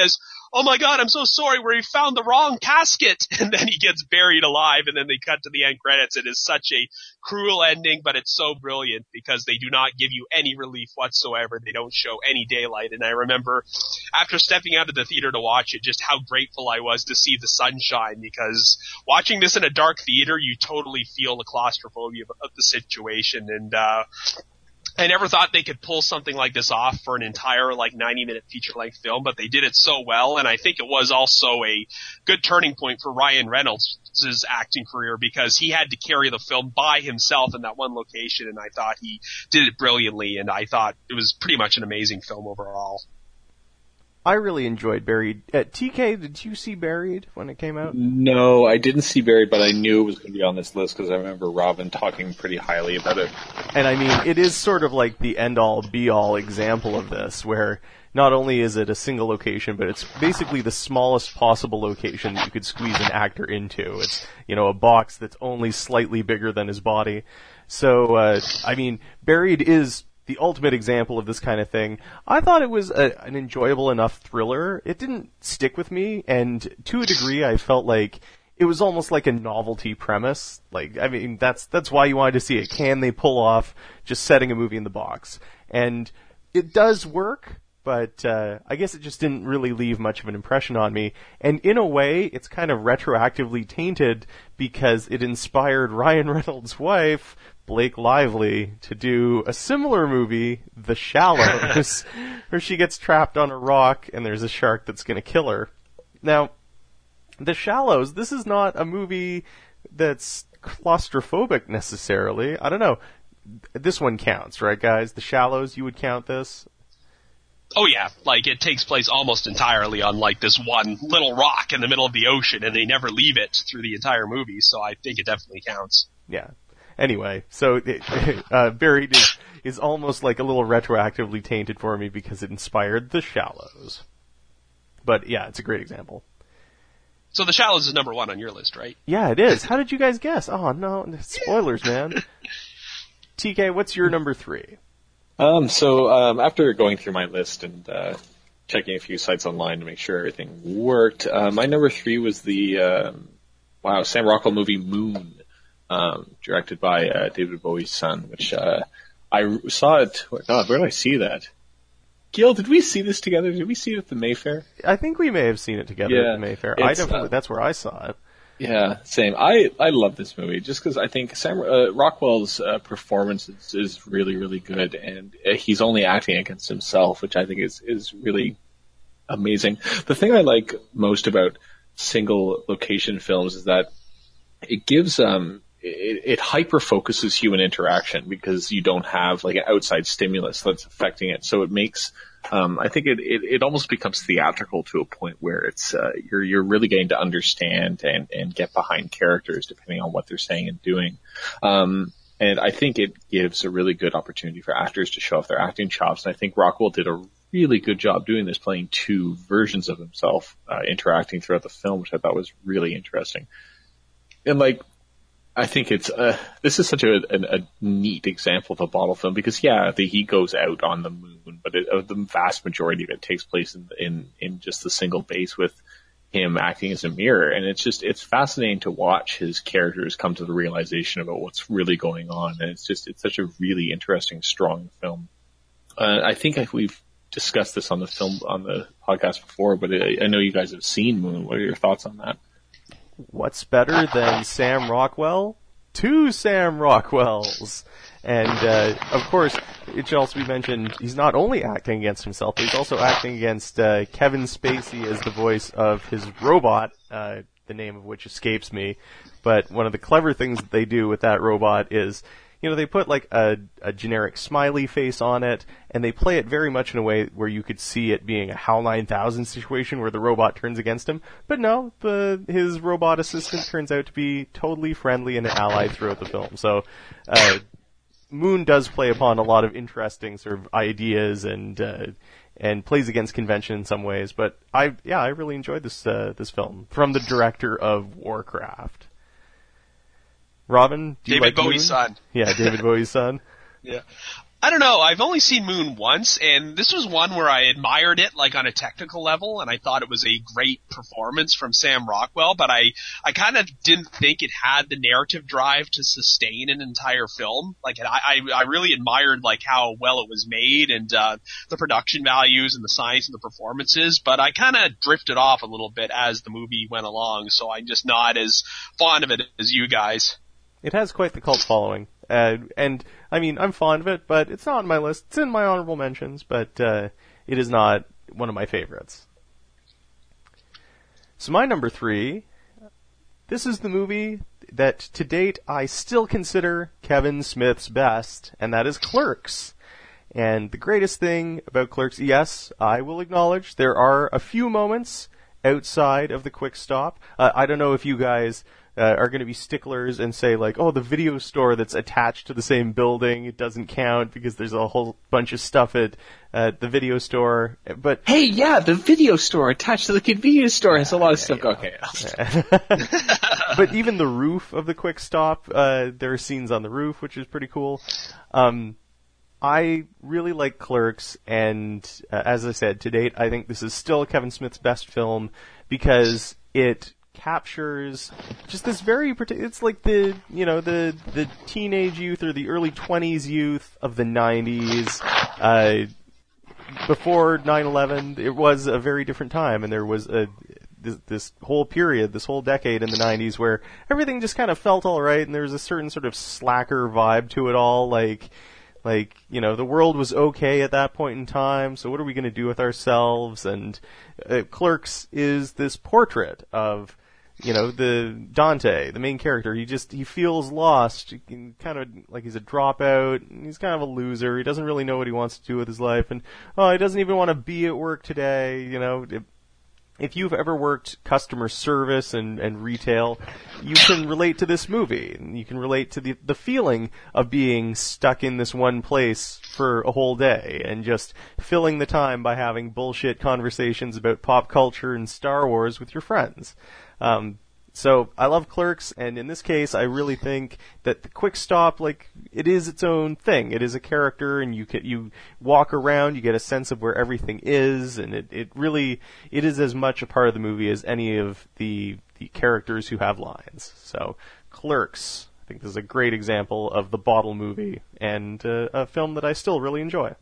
oh my god, I'm so sorry, we found the wrong casket. And then he gets buried alive, and then they cut to the end credits. It is such a cruel ending, but it's so brilliant because they do not give you any relief whatsoever. They don't show any daylight. And I remember after stepping out of the theater to watch it, just how grateful I was to see the sunshine, because watching this in a dark theater, you totally feel the claustrophobia of, of the situation. And, uh, I never thought they could pull something like this off for an entire, like, ninety-minute feature-length film, but they did it so well, and I think it was also a good turning point for Ryan Reynolds' acting career, because he had to carry the film by himself in that one location, and I thought he did it brilliantly, and I thought it was pretty much an amazing film overall. I really enjoyed Buried. Uh, T K, did you see Buried when it came out? No, I didn't see Buried, but I knew it was going to be on this list because I remember Robin talking pretty highly about it. And I mean, it is sort of like the end-all, be-all example of this, where not only is it a single location, but it's basically the smallest possible location that you could squeeze an actor into. It's, you know, a box that's only slightly bigger than his body. So, uh, I mean, Buried is the ultimate example of this kind of thing. I thought it was a, an enjoyable enough thriller. It didn't stick with me, and to a degree I felt like it was almost like a novelty premise. Like, I mean, that's that's why you wanted to see it. Can they pull off just setting a movie in the box? And it does work, but uh, I guess it just didn't really leave much of an impression on me. And in a way, it's kind of retroactively tainted because it inspired Ryan Reynolds' wife, Blake Lively, to do a similar movie, The Shallows, where she gets trapped on a rock and there's a shark that's going to kill her. Now, The Shallows, this is not a movie that's claustrophobic necessarily. I don't know. This one counts, right, guys? The Shallows, you would count this? Oh yeah, like it takes place almost entirely on like this one little rock in the middle of the ocean, and they never leave it through the entire movie, so I think it definitely counts. Yeah. Anyway, so it, uh, Buried is, is almost like a little retroactively tainted for me because it inspired The Shallows. But yeah, it's a great example. So The Shallows is number one on your list, right? Yeah, it is. How did you guys guess? Oh no, spoilers, man. T K, what's your number three? Um, so um, after going through my list and uh, checking a few sites online to make sure everything worked, uh, my number three was the um, wow Sam Rockwell movie Moon. Um, directed by uh, David Bowie's son, which uh, I saw it. God, where did I see that? Gil, did we see this together? Did we see it at the Mayfair? I think we may have seen it together yeah, at the Mayfair. I definitely, uh, that's where I saw it. Yeah, same. I, I love this movie just because I think Sam uh, Rockwell's uh, performance is, is really, really good, and uh, he's only acting against himself, which I think is, is really amazing. The thing I like most about single location films is that it gives um It, it hyper focuses human interaction because you don't have like an outside stimulus that's affecting it. So it makes, um, I think it, it, it almost becomes theatrical to a point where it's, uh, you're, you're really getting to understand and, and get behind characters depending on what they're saying and doing. Um, and I think it gives a really good opportunity for actors to show off their acting chops. And I think Rockwell did a really good job doing this, playing two versions of himself, uh, interacting throughout the film, which I thought was really interesting. And like, I think it's uh, this is such a, a, a neat example of a bottle film because yeah, the, he goes out on the moon, but it, uh, the vast majority of it takes place in, in in just the single base with him acting as a mirror, and it's just it's fascinating to watch his characters come to the realization about what's really going on, and it's just it's such a really interesting, strong film. Uh, I think we've discussed this on the film on the podcast before, but I, I know you guys have seen Moon. What are your thoughts on that? What's better than Sam Rockwell? Two Sam Rockwells! And, uh, of course, it should also be mentioned, he's not only acting against himself, but he's also acting against uh, Kevin Spacey as the voice of his robot, uh, the name of which escapes me. But one of the clever things that they do with that robot is, you know, they put like a, a generic smiley face on it, and they play it very much in a way where you could see it being a HAL nine thousand situation where the robot turns against him. But no, the his robot assistant turns out to be totally friendly and an ally throughout the film. So, uh, Moon does play upon a lot of interesting sort of ideas and uh, and plays against convention in some ways. But I, yeah, I really enjoyed this uh, this film from the director of Warcraft. Robin, do you David like Bowie's Moon? son. Yeah, David Bowie's son. Yeah. I don't know. I've only seen Moon once, and this was one where I admired it, like, on a technical level, and I thought it was a great performance from Sam Rockwell, but I, I kind of didn't think it had the narrative drive to sustain an entire film. Like, I, I, I really admired, like, how well it was made, and, uh, the production values and the science and the performances, but I kind of drifted off a little bit as the movie went along, so I'm just not as fond of it as you guys. It has quite the cult following. Uh, and, I mean, I'm fond of it, but it's not on my list. It's in my honorable mentions, but uh, it is not one of my favorites. So my number three, this is the movie that, to date, I still consider Kevin Smith's best, and that is Clerks. And the greatest thing about Clerks, yes, I will acknowledge, there are a few moments outside of the quick stop. Uh, I don't know if you guys... Uh, are going to be sticklers and say, like, oh, the video store that's attached to the same building, it doesn't count because there's a whole bunch of stuff at uh, the video store. But hey, yeah, the video store attached to the convenience store has a lot of stuff. Okay. But even the roof of the quick stop, uh, there are scenes on the roof, which is pretty cool. Um, I really like Clerks, and uh, as I said, to date, I think this is still Kevin Smith's best film because it captures just this very particular, it's like the, you know, the, the teenage youth or the early twenties youth of the nineties. Uh, before nine eleven, it was a very different time, and there was a, this, this whole period, this whole decade in the nineties where everything just kind of felt alright, and there was a certain sort of slacker vibe to it all, like, Like, you know, the world was okay at that point in time, so what are we going to do with ourselves? And uh, Clerks is this portrait of, you know, the Dante, the main character. He just, he feels lost, kind of like he's a dropout, he's kind of a loser, he doesn't really know what he wants to do with his life, and, oh, he doesn't even want to be at work today, you know. It, If you've ever worked customer service and, and retail, you can relate to this movie. You can relate to the, the feeling of being stuck in this one place for a whole day and just filling the time by having bullshit conversations about pop culture and Star Wars with your friends. Um, So I love Clerks, and in this case, I really think that the quick stop, like, it is its own thing. It is a character, and you can, you walk around, you get a sense of where everything is, and it, it really, it is as much a part of the movie as any of the the characters who have lines. So Clerks, I think this is a great example of the bottle movie, and uh, a film that I still really enjoy.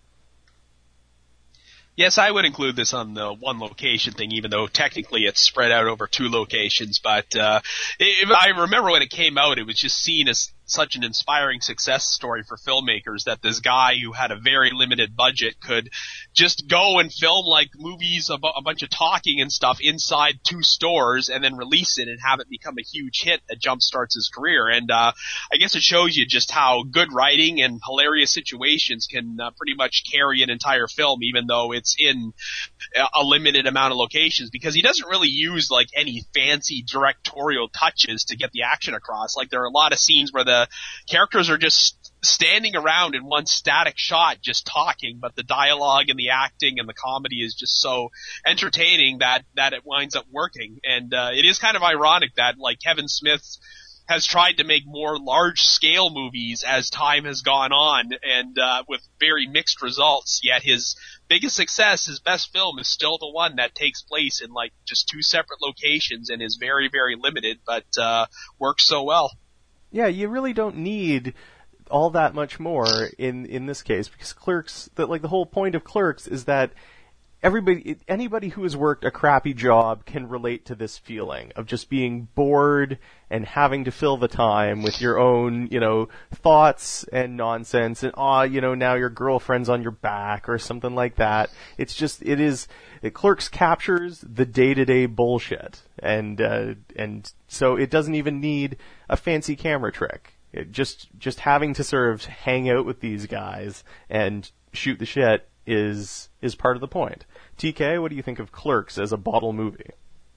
Yes, I would include this on the one location thing, even though technically it's spread out over two locations. But uh, it, I remember when it came out, it was just seen as such an inspiring success story for filmmakers that this guy who had a very limited budget could just go and film like movies, a, a bunch of talking and stuff inside two stores and then release it and have it become a huge hit that jumpstarts his career. And uh, I guess it shows you just how good writing and hilarious situations can uh, pretty much carry an entire film, even though it's in a limited amount of locations, because he doesn't really use like any fancy directorial touches to get the action across. Like there are a lot of scenes where the characters are just standing around in one static shot just talking, but the dialogue and the acting and the comedy is just so entertaining that that it winds up working. And uh, it is kind of ironic that like Kevin Smith has tried to make more large-scale movies as time has gone on, and uh, with very mixed results, yet his biggest success, his best film, is still the one that takes place in like just two separate locations and is very, very limited, but uh, works so well. Yeah, you really don't need all that much more in, in this case, because Clerks, that like the whole point of Clerks is that everybody, anybody who has worked a crappy job can relate to this feeling of just being bored and having to fill the time with your own, you know, thoughts and nonsense, and ah, oh, you know, now your girlfriend's on your back or something like that. It's just, it is, it, Clerks captures the day-to-day bullshit, and uh, and so it doesn't even need a fancy camera trick. It just just having to sort of hang out with these guys and shoot the shit is is part of the point. T K, what do you think of Clerks as a bottle movie?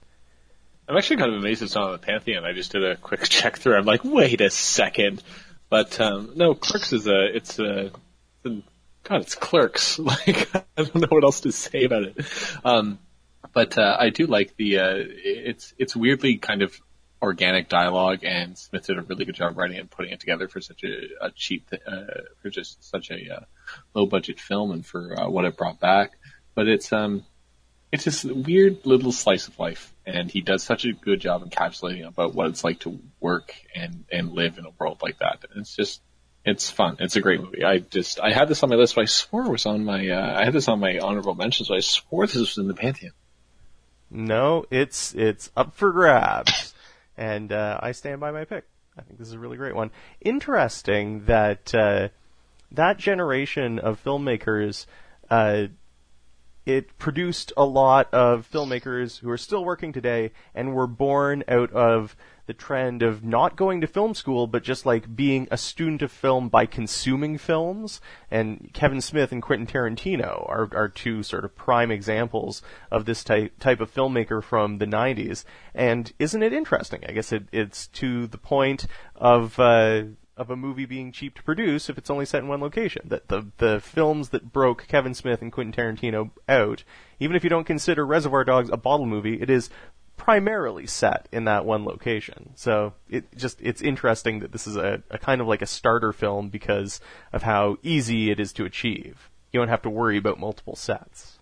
I'm actually kind of amazed it's not on the Pantheon. I just did a quick check through. I'm like, wait a second. But um, no, Clerks is a it's a, it's a God, it's Clerks. Like I don't know what else to say about it. Um, but uh, I do like the uh, it's it's weirdly kind of organic dialogue, and Smith did a really good job writing and putting it together for such a, a cheap, uh, for just such a uh, low budget film, and for uh, what it brought back. But it's um, it's just a weird little slice of life, and he does such a good job encapsulating about what it's like to work and and live in a world like that. And it's just, it's fun. It's a great movie. I just, I had this on my list, but I swore it was on my, uh, I had this on my honorable mentions, but I swore this was in the Pantheon. No, it's it's up for grabs. And uh, I stand by my pick. I think this is a really great one. Interesting that uh, that generation of filmmakers, uh, it produced a lot of filmmakers who are still working today and were born out of the trend of not going to film school, but just like being a student of film by consuming films. And Kevin Smith and Quentin Tarantino are, are two sort of prime examples of this type type of filmmaker from the nineties. And isn't it interesting? I guess it, it's to the point of uh, of a movie being cheap to produce if it's only set in one location. That the the films that broke Kevin Smith and Quentin Tarantino out, even if you don't consider Reservoir Dogs a bottle movie, it is primarily set in that one location. So it just, it's interesting that this is a, a kind of like a starter film because of how easy it is to achieve. You don't have to worry about multiple sets.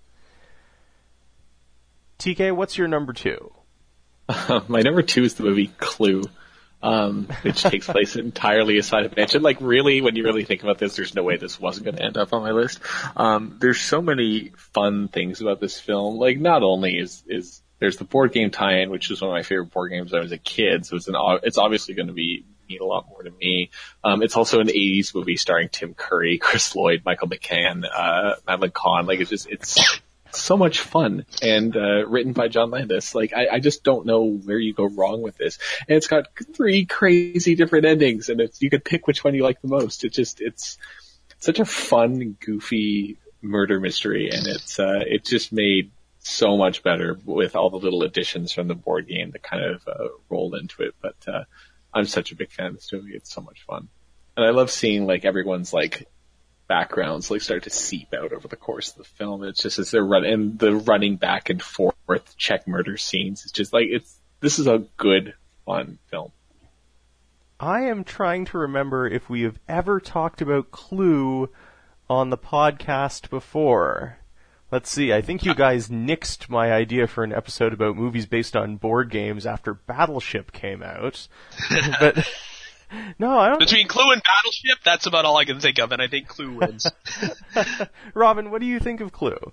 T K, what's your number two? Uh, my number two is the movie Clue, um, which takes place entirely aside of mansion. Like, really, when you really think about this, there's no way this wasn't going to end up on my list. Um, there's so many fun things about this film. Like, not only is, is there's the board game tie-in, which was one of my favorite board games when I was a kid, so it's an, it's obviously going to be mean a lot more to me. Um, it's also an eighties movie starring Tim Curry, Chris Lloyd, Michael McCann, uh, Madeline Kahn. Like, it's just, it's so much fun, and uh, written by John Landis. Like, I, I just don't know where you go wrong with this. And it's got three crazy different endings, and it's, you could pick which one you like the most. It just, it's such a fun, goofy murder mystery, and it's, uh, it just made so much better with all the little additions from the board game that kind of uh, rolled into it. But uh, I'm such a big fan of this movie. It's so much fun. And I love seeing, like, everyone's, like, backgrounds, like, start to seep out over the course of the film. It's just as they're running, and the running back and forth check murder scenes. It's just, like, it's, this is a good, fun film. I am trying to remember if we have ever talked about Clue on the podcast before. Let's see, I think you guys nixed my idea for an episode about movies based on board games after Battleship came out. But no, I don't. Between Clue and Battleship, that's about all I can think of, and I think Clue wins. Robin, what do you think of Clue?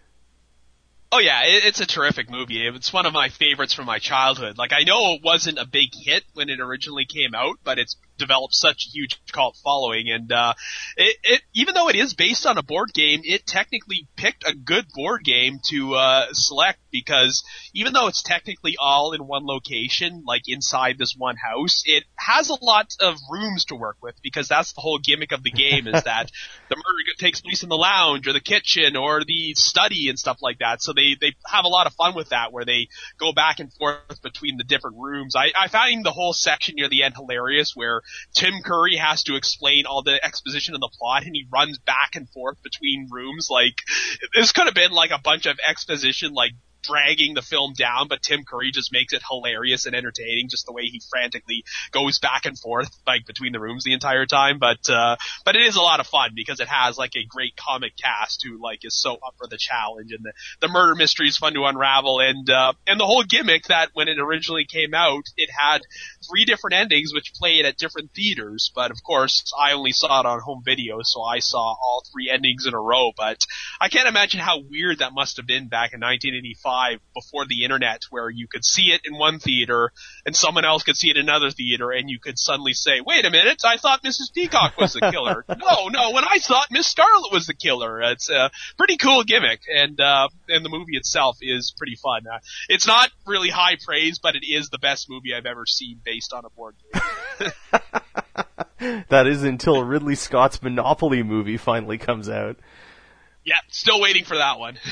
Oh yeah, it, it's a terrific movie. It's one of my favorites from my childhood. Like, I know it wasn't a big hit when it originally came out, but it's developed such a huge cult following, and uh it, it even though it is based on a board game, it technically picked a good board game to uh select, because even though it's technically all in one location, like inside this one house, it has a lot of rooms to work with, because that's the whole gimmick of the game, is that the murder takes place in the lounge or the kitchen or the study and stuff like that. So they they have a lot of fun with that, where they go back and forth between the different rooms. I, I find the whole section near the end hilarious, where Tim Curry has to explain all the exposition of the plot, and he runs back and forth between rooms. Like, this could have been like a bunch of exposition, like dragging the film down, but Tim Curry just makes it hilarious and entertaining, just the way he frantically goes back and forth, like, between the rooms the entire time. But, uh, but it is a lot of fun, because it has, like, a great comic cast who, like, is so up for the challenge, and the, the murder mystery is fun to unravel, and, uh, and the whole gimmick that when it originally came out, it had three different endings which played at different theaters. But of course, I only saw it on home video, so I saw all three endings in a row. But I can't imagine how weird that must have been back in nineteen eighty-five, before the internet, where you could see it in one theater and someone else could see it in another theater, and you could suddenly say, wait a minute, I thought Missus Peacock was the killer. no, no, when I thought Miss Starlet was the killer. It's a pretty cool gimmick, and uh and the movie itself is pretty fun. Uh, it's not really high praise, but it is the best movie I've ever seen based on a board game. That is until Ridley Scott's Monopoly movie finally comes out. Yeah, still waiting for that one.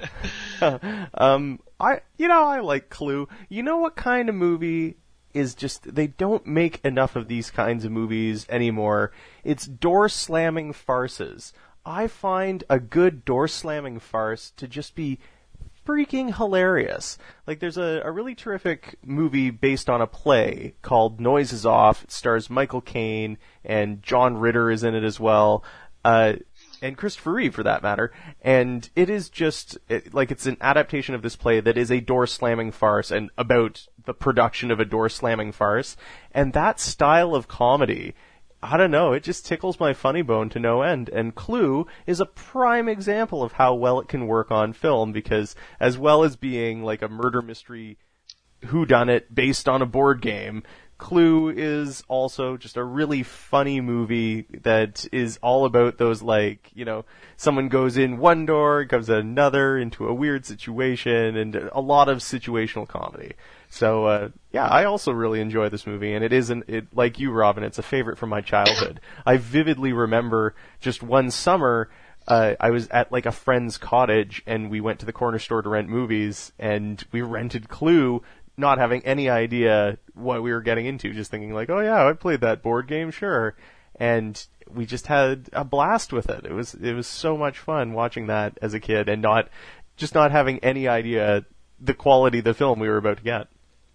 um, I, you know, I like Clue. You know what kind of movie is just, they don't make enough of these kinds of movies anymore? It's door-slamming farces. I find a good door-slamming farce to just be freaking hilarious. Like, there's a, a really terrific movie based on a play called Noises Off. It stars Michael Caine, and John Ritter is in it as well. Uh, and Christopher Reeve, for that matter. And it is just, it, like, it's an adaptation of this play that is a door-slamming farce and about the production of a door-slamming farce. And that style of comedy, I don't know, it just tickles my funny bone to no end. And Clue is a prime example of how well it can work on film, because as well as being like a murder mystery whodunit based on a board game, Clue is also just a really funny movie that is all about those, like, you know, someone goes in one door, comes out another, into a weird situation, and a lot of situational comedy. So, uh, yeah, I also really enjoy this movie, and it isn't, it, like you, Robin, it's a favorite from my childhood. I vividly remember just one summer, uh, I was at, like, a friend's cottage, and we went to the corner store to rent movies, and we rented Clue, not having any idea what we were getting into, just thinking like, oh yeah, I played that board game, sure. And we just had a blast with it. It was, it was so much fun watching that as a kid and not, just not having any idea the quality of the film we were about to get.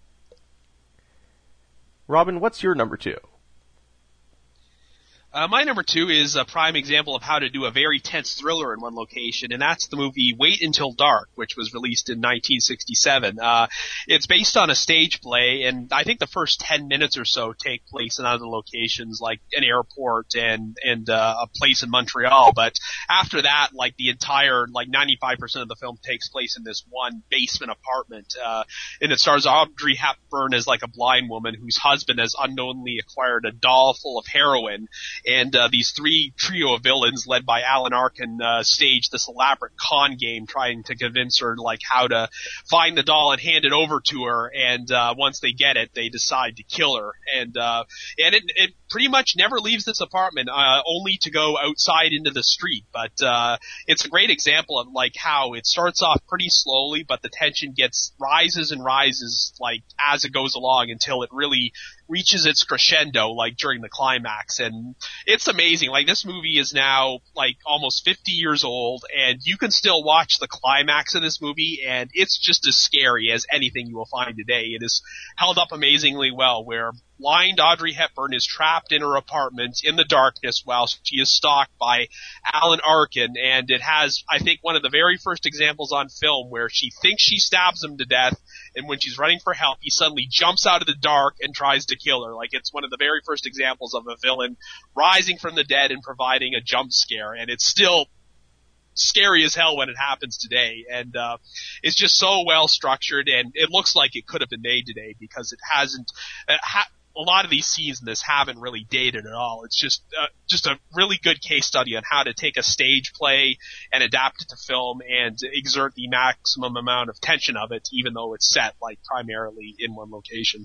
Robin, what's your number two? Uh, my number two is a prime example of how to do a very tense thriller in one location, and that's the movie Wait Until Dark, which was released in nineteen sixty-seven. Uh, it's based on a stage play, and I think the first ten minutes or so take place in other locations, like an airport and, and, uh, a place in Montreal. But after that, like, the entire, like, ninety-five percent of the film takes place in this one basement apartment. Uh, and it stars Audrey Hepburn as, like, a blind woman whose husband has unknowingly acquired a doll full of heroin. And uh, these three trio of villains, led by Alan Arkin, uh, stage this elaborate con game, trying to convince her, like, how to find the doll and hand it over to her. And uh, once they get it, they decide to kill her. And uh, and it, it pretty much never leaves this apartment, uh, only to go outside into the street. But uh, it's a great example of, like, how it starts off pretty slowly, but the tension gets rises and rises, like, as it goes along, until it really reaches its crescendo, like, during the climax. And it's amazing. Like, this movie is now, like, almost fifty years old, and you can still watch the climax of this movie, and it's just as scary as anything you will find today. It is held up amazingly well, where blind Audrey Hepburn is trapped in her apartment in the darkness while she is stalked by Alan Arkin, and it has, I think, one of the very first examples on film where she thinks she stabs him to death, and when she's running for help, he suddenly jumps out of the dark and tries to kill her. Like, it's one of the very first examples of a villain rising from the dead and providing a jump scare, and it's still scary as hell when it happens today. And uh it's just so well structured, and it looks like it could have been made today, because it hasn't uh, ha- a lot of these scenes in this haven't really dated at all. It's just uh, just a really good case study on how to take a stage play and adapt it to film and exert the maximum amount of tension of it, even though it's set, like, primarily in one location.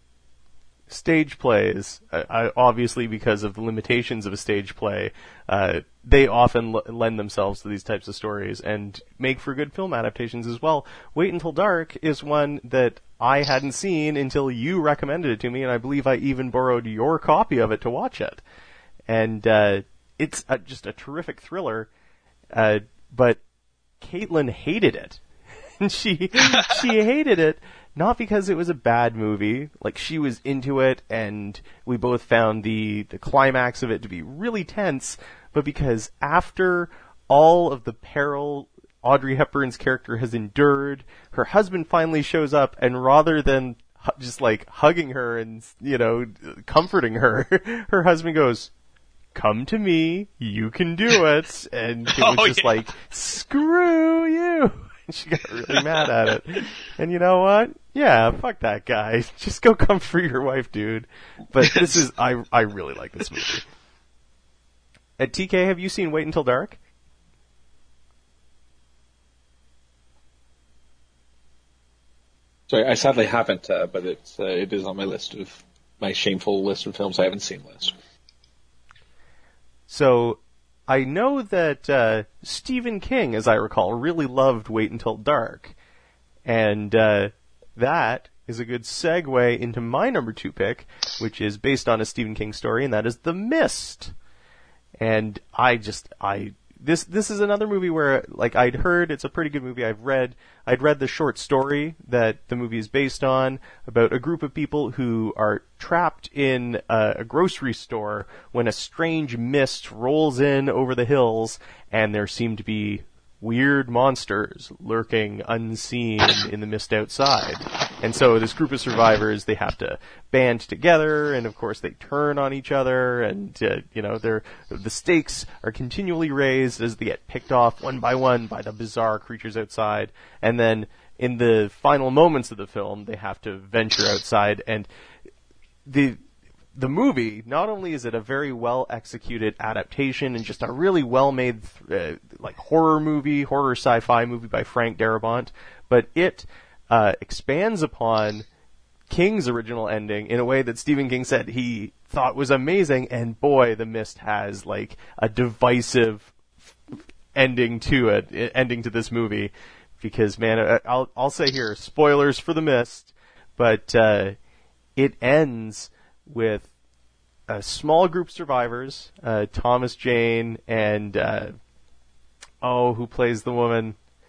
Stage plays, uh, obviously because of the limitations of a stage play, uh, they often l- lend themselves to these types of stories and make for good film adaptations as well. Wait Until Dark is one that I hadn't seen until you recommended it to me, and I believe I even borrowed your copy of it to watch it. And uh, it's a, just a terrific thriller, uh, but Caitlin hated it. And she she hated it not because it was a bad movie. Like, she was into it, and we both found the, the climax of it to be really tense, but because after all of the peril Audrey Hepburn's character has endured, her husband finally shows up, and rather than hu- just, like, hugging her and, you know, comforting her, her husband goes, "Come to me, you can do it," and it was Oh, just yeah. like, "Screw you." And she got really mad at it. And you know what? Yeah, fuck that guy. Just go comfort your wife, dude. But this is, I I really like this movie. At T K, have you seen Wait Until Dark? Sorry, I sadly haven't, uh, but it's uh, it is on my list of my shameful list of films I haven't seen list. So, I know that uh, Stephen King, as I recall, really loved Wait Until Dark. And uh, that is a good segue into my number two pick, which is based on a Stephen King story, and that is The Mist. And I just, I this this is another movie where, like, I'd heard it's a pretty good movie. I've read I'd read the short story that the movie is based on about a group of people who are trapped in a, a grocery store when a strange mist rolls in over the hills, and there seem to be weird monsters lurking unseen in the mist outside. And so this group of survivors, they have to band together, and of course they turn on each other, and uh, you know, they're, the stakes are continually raised as they get picked off one by one by the bizarre creatures outside. And then in the final moments of the film, they have to venture outside, and the The movie, not only is it a very well executed adaptation and just a really well made uh, like horror movie, horror sci-fi movie by Frank Darabont, but it uh, expands upon King's original ending in a way that Stephen King said he thought was amazing. And boy, The Mist has like a divisive ending to it, ending to this movie, because man, I'll I'll say here, spoilers for The Mist, but uh, it ends with a small group of survivors, uh, Thomas Jane and, uh, oh, who plays the woman?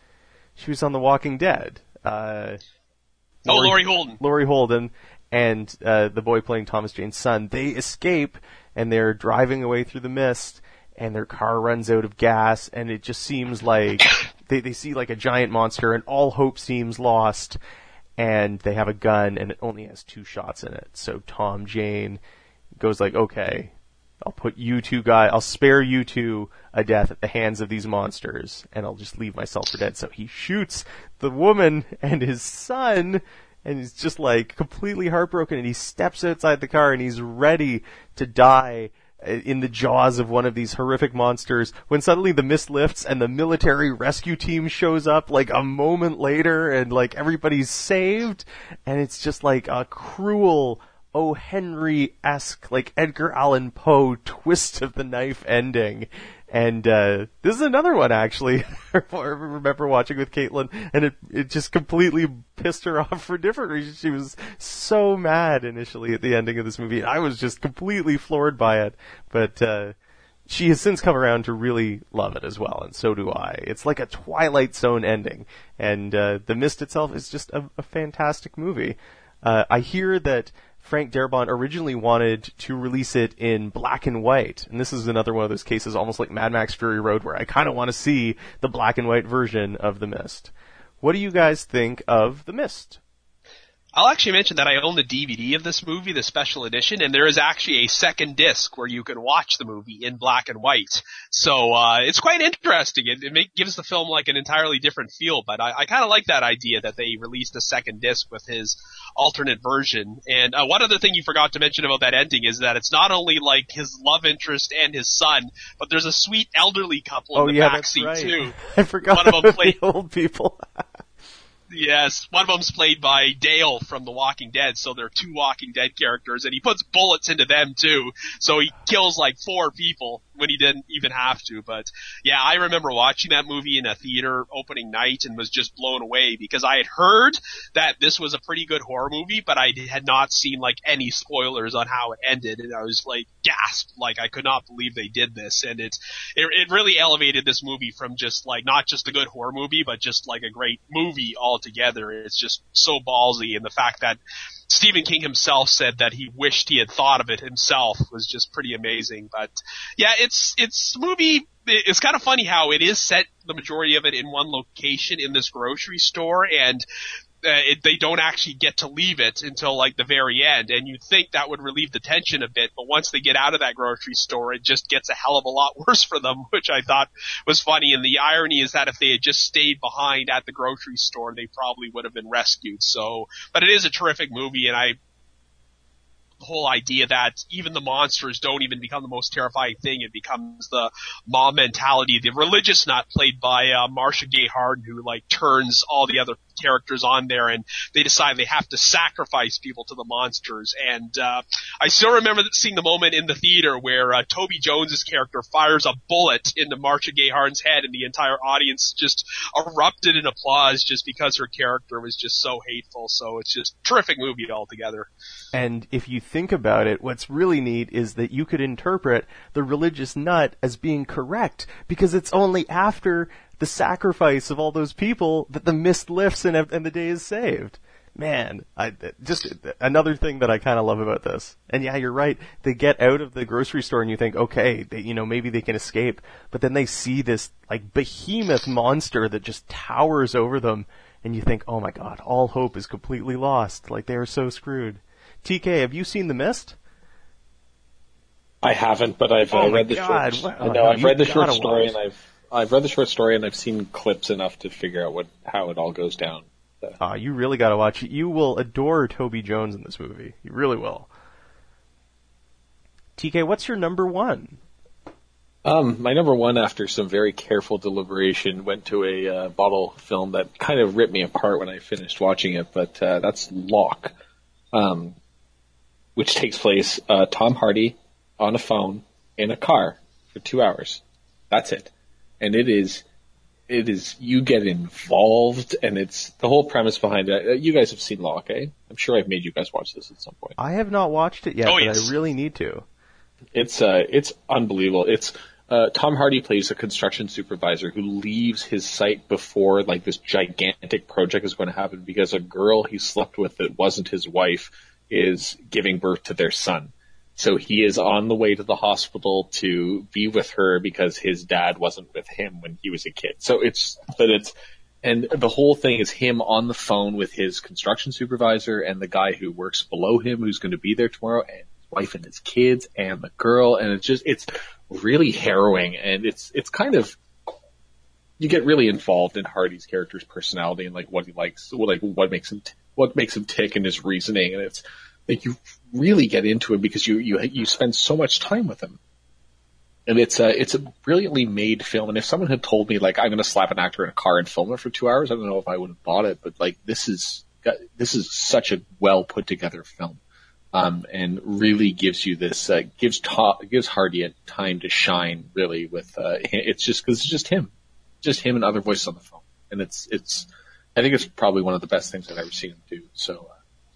She was on The Walking Dead. Uh, oh, Laurie Holden. Laurie Holden and uh, the boy playing Thomas Jane's son. They escape, and they're driving away through the mist, and their car runs out of gas, and it just seems like they, they see like a giant monster, and all hope seems lost. And they have a gun, and it only has two shots in it. So Tom Jane goes like, okay, I'll put you two guys, I'll spare you two a death at the hands of these monsters, and I'll just leave myself for dead. So he shoots the woman and his son, and he's just like completely heartbroken, and he steps outside the car, and he's ready to die in the jaws of one of these horrific monsters, when suddenly the mist lifts and the military rescue team shows up like a moment later, and like everybody's saved, and it's just like a cruel O. Henry-esque, like Edgar Allan Poe twist of the knife ending. And uh this is another one, actually, I remember watching with Caitlin, and it it just completely pissed her off for different reasons. She was so mad initially at the ending of this movie, and I was just completely floored by it. But uh she has since come around to really love it as well, and so do I. It's like a Twilight Zone ending, and uh The Mist itself is just a, a fantastic movie. Uh I hear that Frank Darabont originally wanted to release it in black and white, and this is another one of those cases, almost like Mad Max Fury Road, where I kind of want to see the black and white version of The Mist. What do you guys think of The Mist? I'll actually mention that I own the D V D of this movie, the special edition, and there is actually a second disc where you can watch the movie in black and white. So uh it's quite interesting. It, it make, gives the film like an entirely different feel, but I, I kind of like that idea that they released a second disc with his alternate version. And uh, one other thing you forgot to mention about that ending is that it's not only like his love interest and his son, but there's a sweet elderly couple oh, in the yeah, backseat right. too. I forgot one of them about played- the old people. Yes, one of them's played by Dale from The Walking Dead, so they're two Walking Dead characters, and he puts bullets into them too, so he kills like four people when he didn't even have to. But yeah, I remember watching that movie in a theater opening night and was just blown away, because I had heard that this was a pretty good horror movie, but I had not seen like any spoilers on how it ended, and I was like gasped, like I could not believe they did this. And it, it, it really elevated this movie from just like, not just a good horror movie, but just like a great movie altogether. It's just so ballsy, and the fact that Stephen King himself said that he wished he had thought of it himself was just pretty amazing. But yeah, it's it's a movie. It's kind of funny how it is set, the majority of it, in one location in this grocery store, and uh, it, they don't actually get to leave it until like the very end. And you'd think that would relieve the tension a bit, but once they get out of that grocery store, it just gets a hell of a lot worse for them, which I thought was funny. And the irony is that if they had just stayed behind at the grocery store, they probably would have been rescued. So, but it is a terrific movie, and I, the whole idea that even the monsters don't even become the most terrifying thing. It becomes the mob mentality, the religious nut played by uh, Marcia Gay Harden, who like turns all the other characters on there, and they decide they have to sacrifice people to the monsters. And uh, I still remember seeing the moment in the theater where uh, Toby Jones's character fires a bullet into Marcia Gay Harden's head, and the entire audience just erupted in applause just because her character was just so hateful. So it's just a terrific movie altogether. And if you think about it, what's really neat is that you could interpret the religious nut as being correct, because it's only after the sacrifice of all those people that the mist lifts and, and the day is saved. Man, I, just another thing that I kind of love about this. And yeah, you're right. They get out of the grocery store and you think, okay, they, you know, maybe they can escape. But then they see this like behemoth monster that just towers over them, and you think, oh my God, all hope is completely lost. Like, they are so screwed. T K, have you seen The Mist? I haven't, but I've uh, oh read the God. short. Wow. I know I've read the short watch. story, and I've I've read the short story, and I've seen clips enough to figure out what how it all goes down. So. Ah, you really got to watch it. You will adore Toby Jones in this movie. You really will. T K, what's your number one? Um, my number one, after some very careful deliberation, went to a uh, bottle film that kind of ripped me apart when I finished watching it, but uh, that's Locke, um, which takes place uh, Tom Hardy on a phone in a car for two hours. That's it. And it is, it is, you get involved, and it's the whole premise behind it. You guys have seen Locke, eh? I'm sure I've made you guys watch this at some point. I have not watched it yet, oh, but yes. I really need to. It's, uh, it's unbelievable. It's, uh, Tom Hardy plays a construction supervisor who leaves his site before, like, this gigantic project is going to happen because a girl he slept with that wasn't his wife is giving birth to their son. So he is on the way to the hospital to be with her because his dad wasn't with him when he was a kid. So it's, but it's, and the whole thing is him on the phone with his construction supervisor and the guy who works below him who's going to be there tomorrow, and his wife and his kids and the girl. And it's just, it's really harrowing, and it's, it's kind of, you get really involved in Hardy's character's personality and like what he likes, like what makes him, t- what makes him tick and his reasoning. And it's, like, you really get into it because you, you, you spend so much time with him. And it's a, it's a brilliantly made film. And if someone had told me, like, I'm going to slap an actor in a car and film it for two hours, I don't know if I would have bought it, but like, this is, this is such a well put together film. Um, and really gives you this, uh, gives ta- gives Hardy a time to shine, really, with, uh, it's just, cause it's just him. Just him and other voices on the phone. And it's, it's, I think it's probably one of the best things I've ever seen him do. So, uh,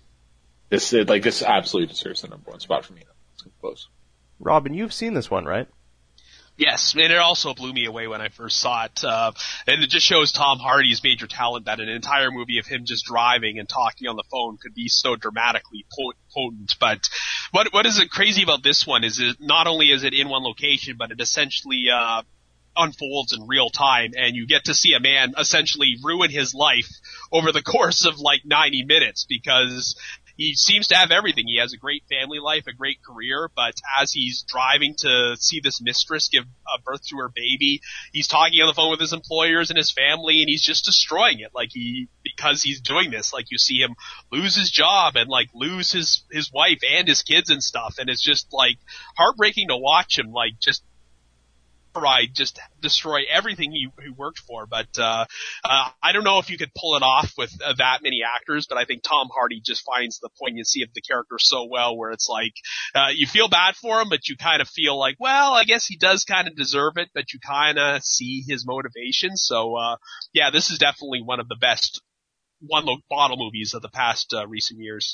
This like this absolutely deserves the number one spot for me. It's close. Robin, you've seen this one, right? Yes, and it also blew me away when I first saw it. Uh, and it just shows Tom Hardy's major talent that an entire movie of him just driving and talking on the phone could be so dramatically potent. But what what is crazy about this one is it not only is it in one location, but it essentially uh unfolds in real time, and you get to see a man essentially ruin his life over the course of like ninety minutes because he seems to have everything. He has a great family life, a great career, but as he's driving to see this mistress give uh, birth to her baby, he's talking on the phone with his employers and his family, and he's just destroying it. Like he, because he's doing this, like you see him lose his job and like lose his, his wife and his kids and stuff. And it's just like heartbreaking to watch him like just ride just destroy everything he, he worked for. But uh, uh I don't know if you could pull it off with uh, that many actors, but I think Tom Hardy just finds the poignancy of the character so well where it's like uh you feel bad for him, but you kind of feel like, well, I guess he does kind of deserve it, but you kind of see his motivation. So uh yeah, this is definitely one of the best one bottle movies of the past uh, recent years.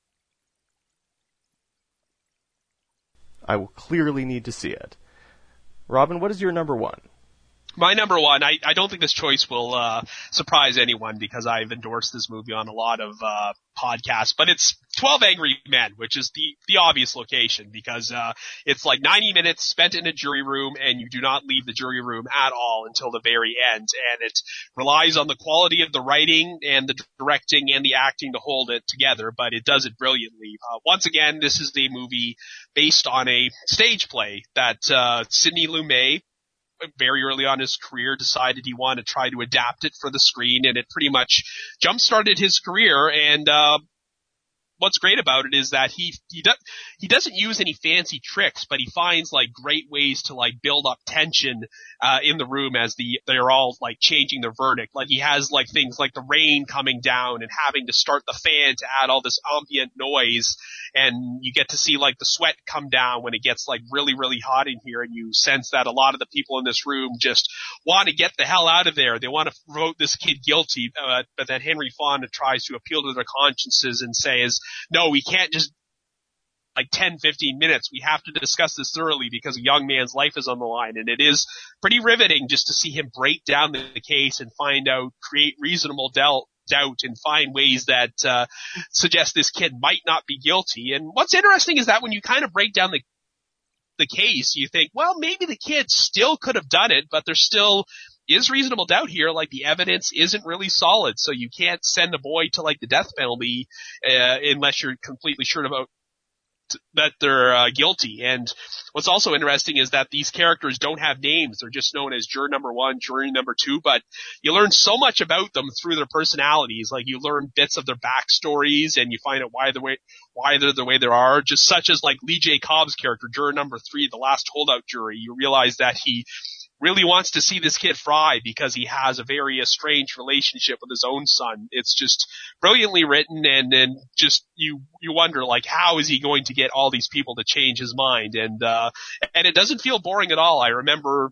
I will clearly need to see it. Robin, what is your number one? My number one, I, I don't think this choice will uh surprise anyone because I've endorsed this movie on a lot of uh podcasts, but it's twelve Angry Men, which is the the obvious location because uh it's like ninety minutes spent in a jury room, and you do not leave the jury room at all until the very end, and it relies on the quality of the writing and the directing and the acting to hold it together, but it does it brilliantly. Uh, once again, this is a movie based on a stage play that uh Sidney Lumet, very early on in his career, decided he wanted to try to adapt it for the screen, and it pretty much jump-started his career. And uh what's great about it is that he he does he doesn't use any fancy tricks, but he finds like great ways to like build up tension uh in the room as the they're all like changing their verdict. Like he has like things like the rain coming down and having to start the fan to add all this ambient noise, and you get to see like the sweat come down when it gets like really really hot in here, and you sense that a lot of the people in this room just want to get the hell out of there. They want to vote this kid guilty, uh, but then Henry Fonda tries to appeal to their consciences and says, no, we can't just like ten, fifteen minutes. We have to discuss this thoroughly because a young man's life is on the line. And it is pretty riveting just to see him break down the, the case and find out, create reasonable doubt, doubt and find ways that uh, suggest this kid might not be guilty. And what's interesting is that when you kind of break down the the case, you think, well, maybe the kid still could have done it, but there's still is reasonable doubt here. Like the evidence isn't really solid, so you can't send a boy to like the death penalty uh, unless you're completely sure about t- that they're uh, guilty. And what's also interesting is that these characters don't have names. They're just known as juror number one, jury number two, but you learn so much about them through their personalities. Like you learn bits of their backstories and you find out why the way, why they're the way they are, just such as like Lee J. Cobb's character, juror number three, the last holdout jury. You realize that he really wants to see this kid fry because he has a very estranged relationship with his own son. It's just brilliantly written, and then just you you wonder like how is he going to get all these people to change his mind, and uh and it doesn't feel boring at all. I remember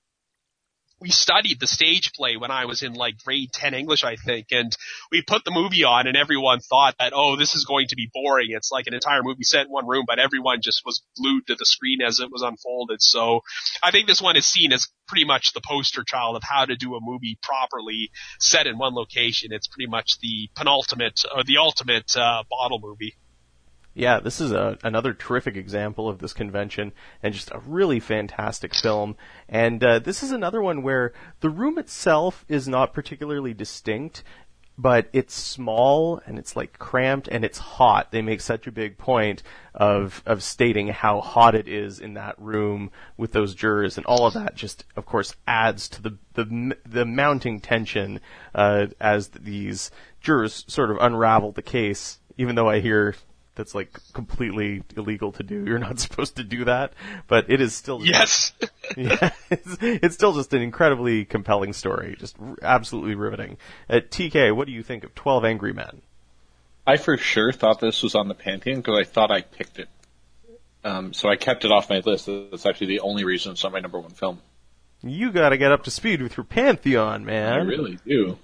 we studied the stage play when I was in like grade ten English, I think, and we put the movie on and everyone thought that, oh, this is going to be boring. It's like an entire movie set in one room, but everyone just was glued to the screen as it was unfolded. So I think this one is seen as pretty much the poster child of how to do a movie properly set in one location. It's pretty much the penultimate or the ultimate uh, bottle movie. Yeah, this is a, another terrific example of this convention, and just a really fantastic film. And uh, this is another one where the room itself is not particularly distinct, but it's small and it's like cramped and it's hot. They make such a big point of of stating how hot it is in that room with those jurors, and all of that just, of course, adds to the the, the mounting tension uh, as these jurors sort of unravel the case. Even though I hear that's like completely illegal to do. You're not supposed to do that, but it is still yes. yeah, it's, it's still just an incredibly compelling story, just r- absolutely riveting. Uh, T K, what do you think of twelve Angry Men? I for sure thought this was on the Pantheon because I thought I picked it, um, so I kept it off my list. That's actually the only reason it's not my number one film. You got to get up to speed with your Pantheon, man. I really do.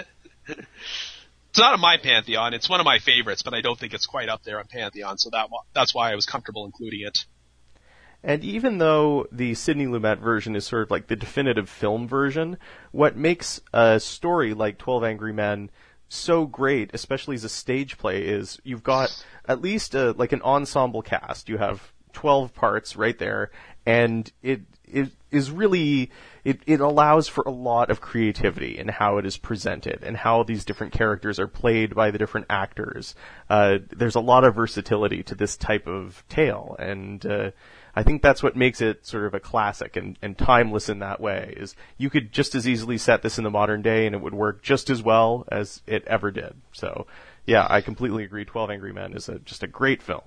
It's not on my Pantheon. It's one of my favorites, but I don't think it's quite up there on Pantheon, so that that's why I was comfortable including it. And even though the Sidney Lumet version is sort of like the definitive film version, what makes a story like twelve Angry Men so great, especially as a stage play, is you've got at least a, like an ensemble cast. You have twelve parts right there, and it it is really it, it allows for a lot of creativity in how it is presented and how these different characters are played by the different actors. Uh, there's a lot of versatility to this type of tale, and uh, I think that's what makes it sort of a classic and, and timeless in that way. Is you could just as easily set this in the modern day and it would work just as well as it ever did. So, yeah, I completely agree. twelve Angry Men is a, just a great film.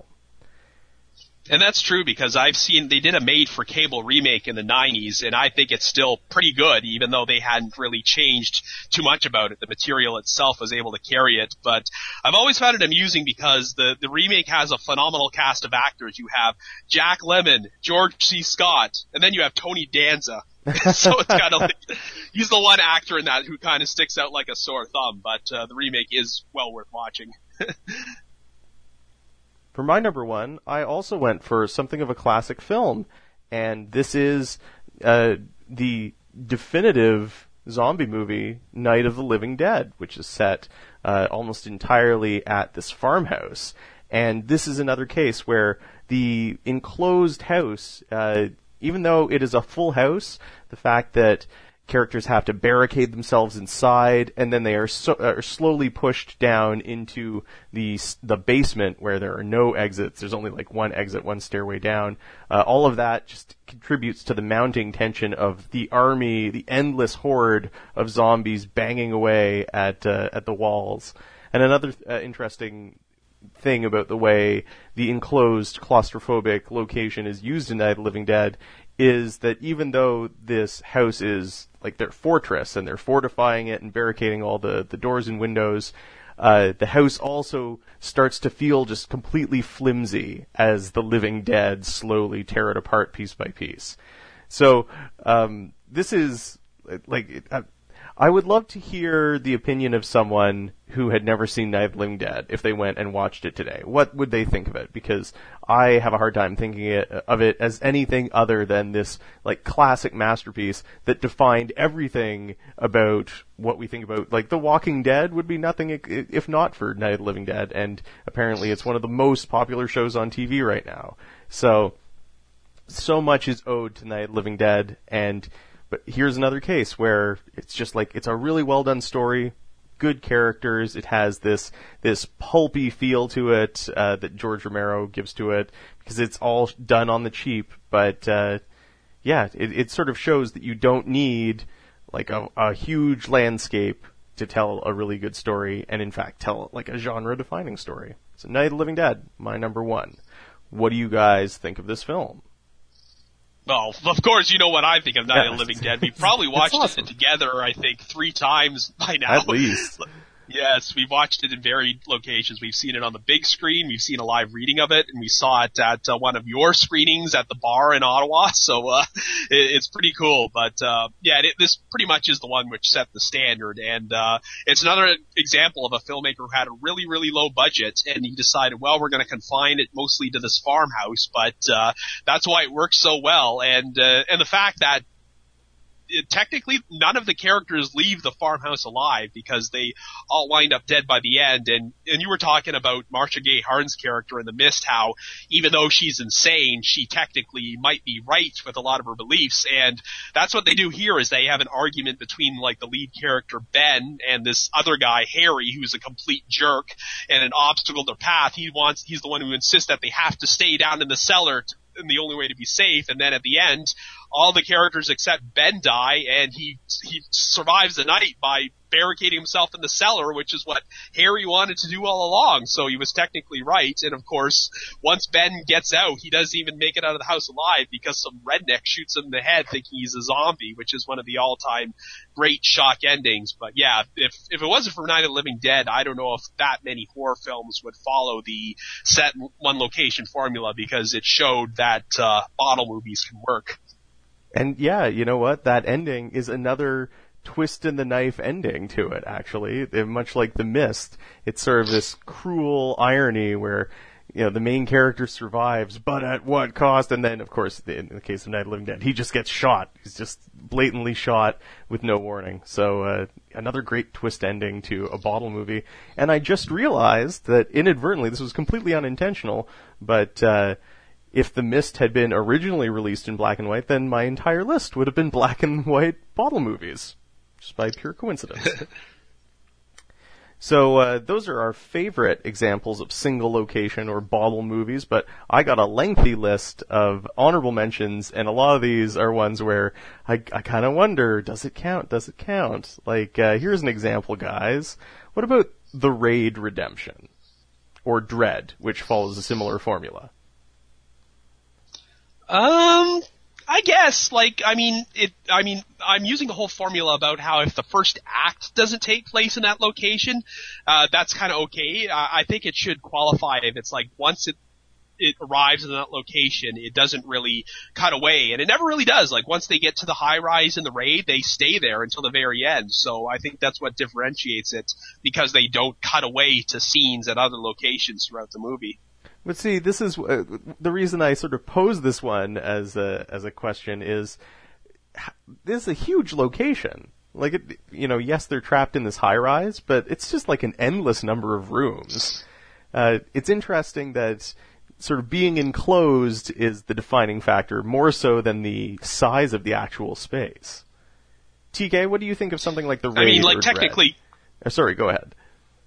And that's true because I've seen, they did a made-for-cable remake in the nineties, and I think it's still pretty good, even though they hadn't really changed too much about it. The material itself was able to carry it, but I've always found it amusing because the, the remake has a phenomenal cast of actors. You have Jack Lemmon, George C. Scott, and then you have Tony Danza. So it's kind of like, he's the one actor in that who kind of sticks out like a sore thumb, but uh, the remake is well worth watching. For my number one, I also went for something of a classic film, and this is uh, the definitive zombie movie, Night of the Living Dead, which is set uh, almost entirely at this farmhouse. And this is another case where the enclosed house, uh, even though it is a full house, the fact that characters have to barricade themselves inside, and then they are, so, are slowly pushed down into the the basement where there are no exits. There's only like one exit, one stairway down. Uh, all of that just contributes to the mounting tension of the army, the endless horde of zombies banging away at uh, at the walls. And another uh, interesting thing about the way the enclosed claustrophobic location is used in Night of the Living Dead is that even though this house is like their fortress and they're fortifying it and barricading all the, the doors and windows, uh, the house also starts to feel just completely flimsy as the living dead slowly tear it apart piece by piece. So, um, this is, like, uh, I would love to hear the opinion of someone who had never seen Night of the Living Dead if they went and watched it today. What would they think of it? Because I have a hard time thinking it, of it as anything other than this, like, classic masterpiece that defined everything about what we think about. Like, The Walking Dead would be nothing if not for Night of the Living Dead, and apparently it's one of the most popular shows on T V right now. So, so much is owed to Night of the Living Dead, and but here's another case where it's just like, it's a really well done story, good characters, it has this this pulpy feel to it uh, that George Romero gives to it, because it's all done on the cheap, but uh, yeah, it, it sort of shows that you don't need like a, a huge landscape to tell a really good story, and in fact tell like a genre-defining story. So Night of the Living Dead, my number one. What do you guys think of this film? Well, of course, you know what I think of Night yeah. of the Living Dead. We probably watched awesome. it together, I think, three times by now. At least. Yes, we've watched it in varied locations. We've seen it on the big screen, we've seen a live reading of it, and we saw it at uh, one of your screenings at the bar in Ottawa, so uh, it, it's pretty cool. But uh, yeah, it, this pretty much is the one which set the standard, and uh, it's another example of a filmmaker who had a really, really low budget, and he decided, well, we're going to confine it mostly to this farmhouse, but uh, that's why it works so well, and uh, and the fact that It, technically, none of the characters leave the farmhouse alive because they all wind up dead by the end. And, and you were talking about Marcia Gay Harden's character in The Mist, how even though she's insane, she technically might be right with a lot of her beliefs. And that's what they do here, is they have an argument between like the lead character Ben and this other guy Harry, who's a complete jerk and an obstacle to their path. He wants, he's the one who insists that they have to stay down in the cellar to, and the only way to be safe. And then at the end, all the characters except Ben die, and he he survives the night by barricading himself in the cellar, which is what Harry wanted to do all along. So he was technically right. And of course, once Ben gets out, he doesn't even make it out of the house alive because some redneck shoots him in the head thinking he's a zombie, which is one of the all-time great shock endings. But yeah, if if it wasn't for Night of the Living Dead, I don't know if that many horror films would follow the set in one location formula, because it showed that uh, bottle movies can work. And yeah, you know what? That ending is another twist in the knife ending to it, actually. It, much like The Mist, it's sort of this cruel irony where, you know, the main character survives, but at what cost? And then, of course, in the case of Night of the Living Dead, he just gets shot. He's just blatantly shot with no warning. So, uh, another great twist ending to a bottle movie. And I just realized that inadvertently, this was completely unintentional, but, uh, if The Mist had been originally released in black and white, then my entire list would have been black and white bottle movies, just by pure coincidence. So uh, those are our favorite examples of single location or bottle movies, but I got a lengthy list of honorable mentions, and a lot of these are ones where I, I kind of wonder, does it count, does it count? Like, uh, here's an example, guys. What about The Raid Redemption? Or Dread, which follows a similar formula? Um, I guess, like, I mean, it, I mean, I'm using the whole formula about how if the first act doesn't take place in that location, uh, that's kind of okay. Uh, I think it should qualify if it's like once it, it arrives in that location, it doesn't really cut away, and it never really does. Like, once they get to the high rise in the raid, they stay there until the very end. So I think that's what differentiates it, because they don't cut away to scenes at other locations throughout the movie. But see, this is uh, the reason I sort of pose this one as a as a question is this is a huge location. Like, it, you know, yes, they're trapped in this high rise, but it's just like an endless number of rooms. Uh, it's interesting that sort of being enclosed is the defining factor more so than the size of the actual space. T K, what do you think of something like the Raid? I mean, like, or technically. Uh, sorry, go ahead.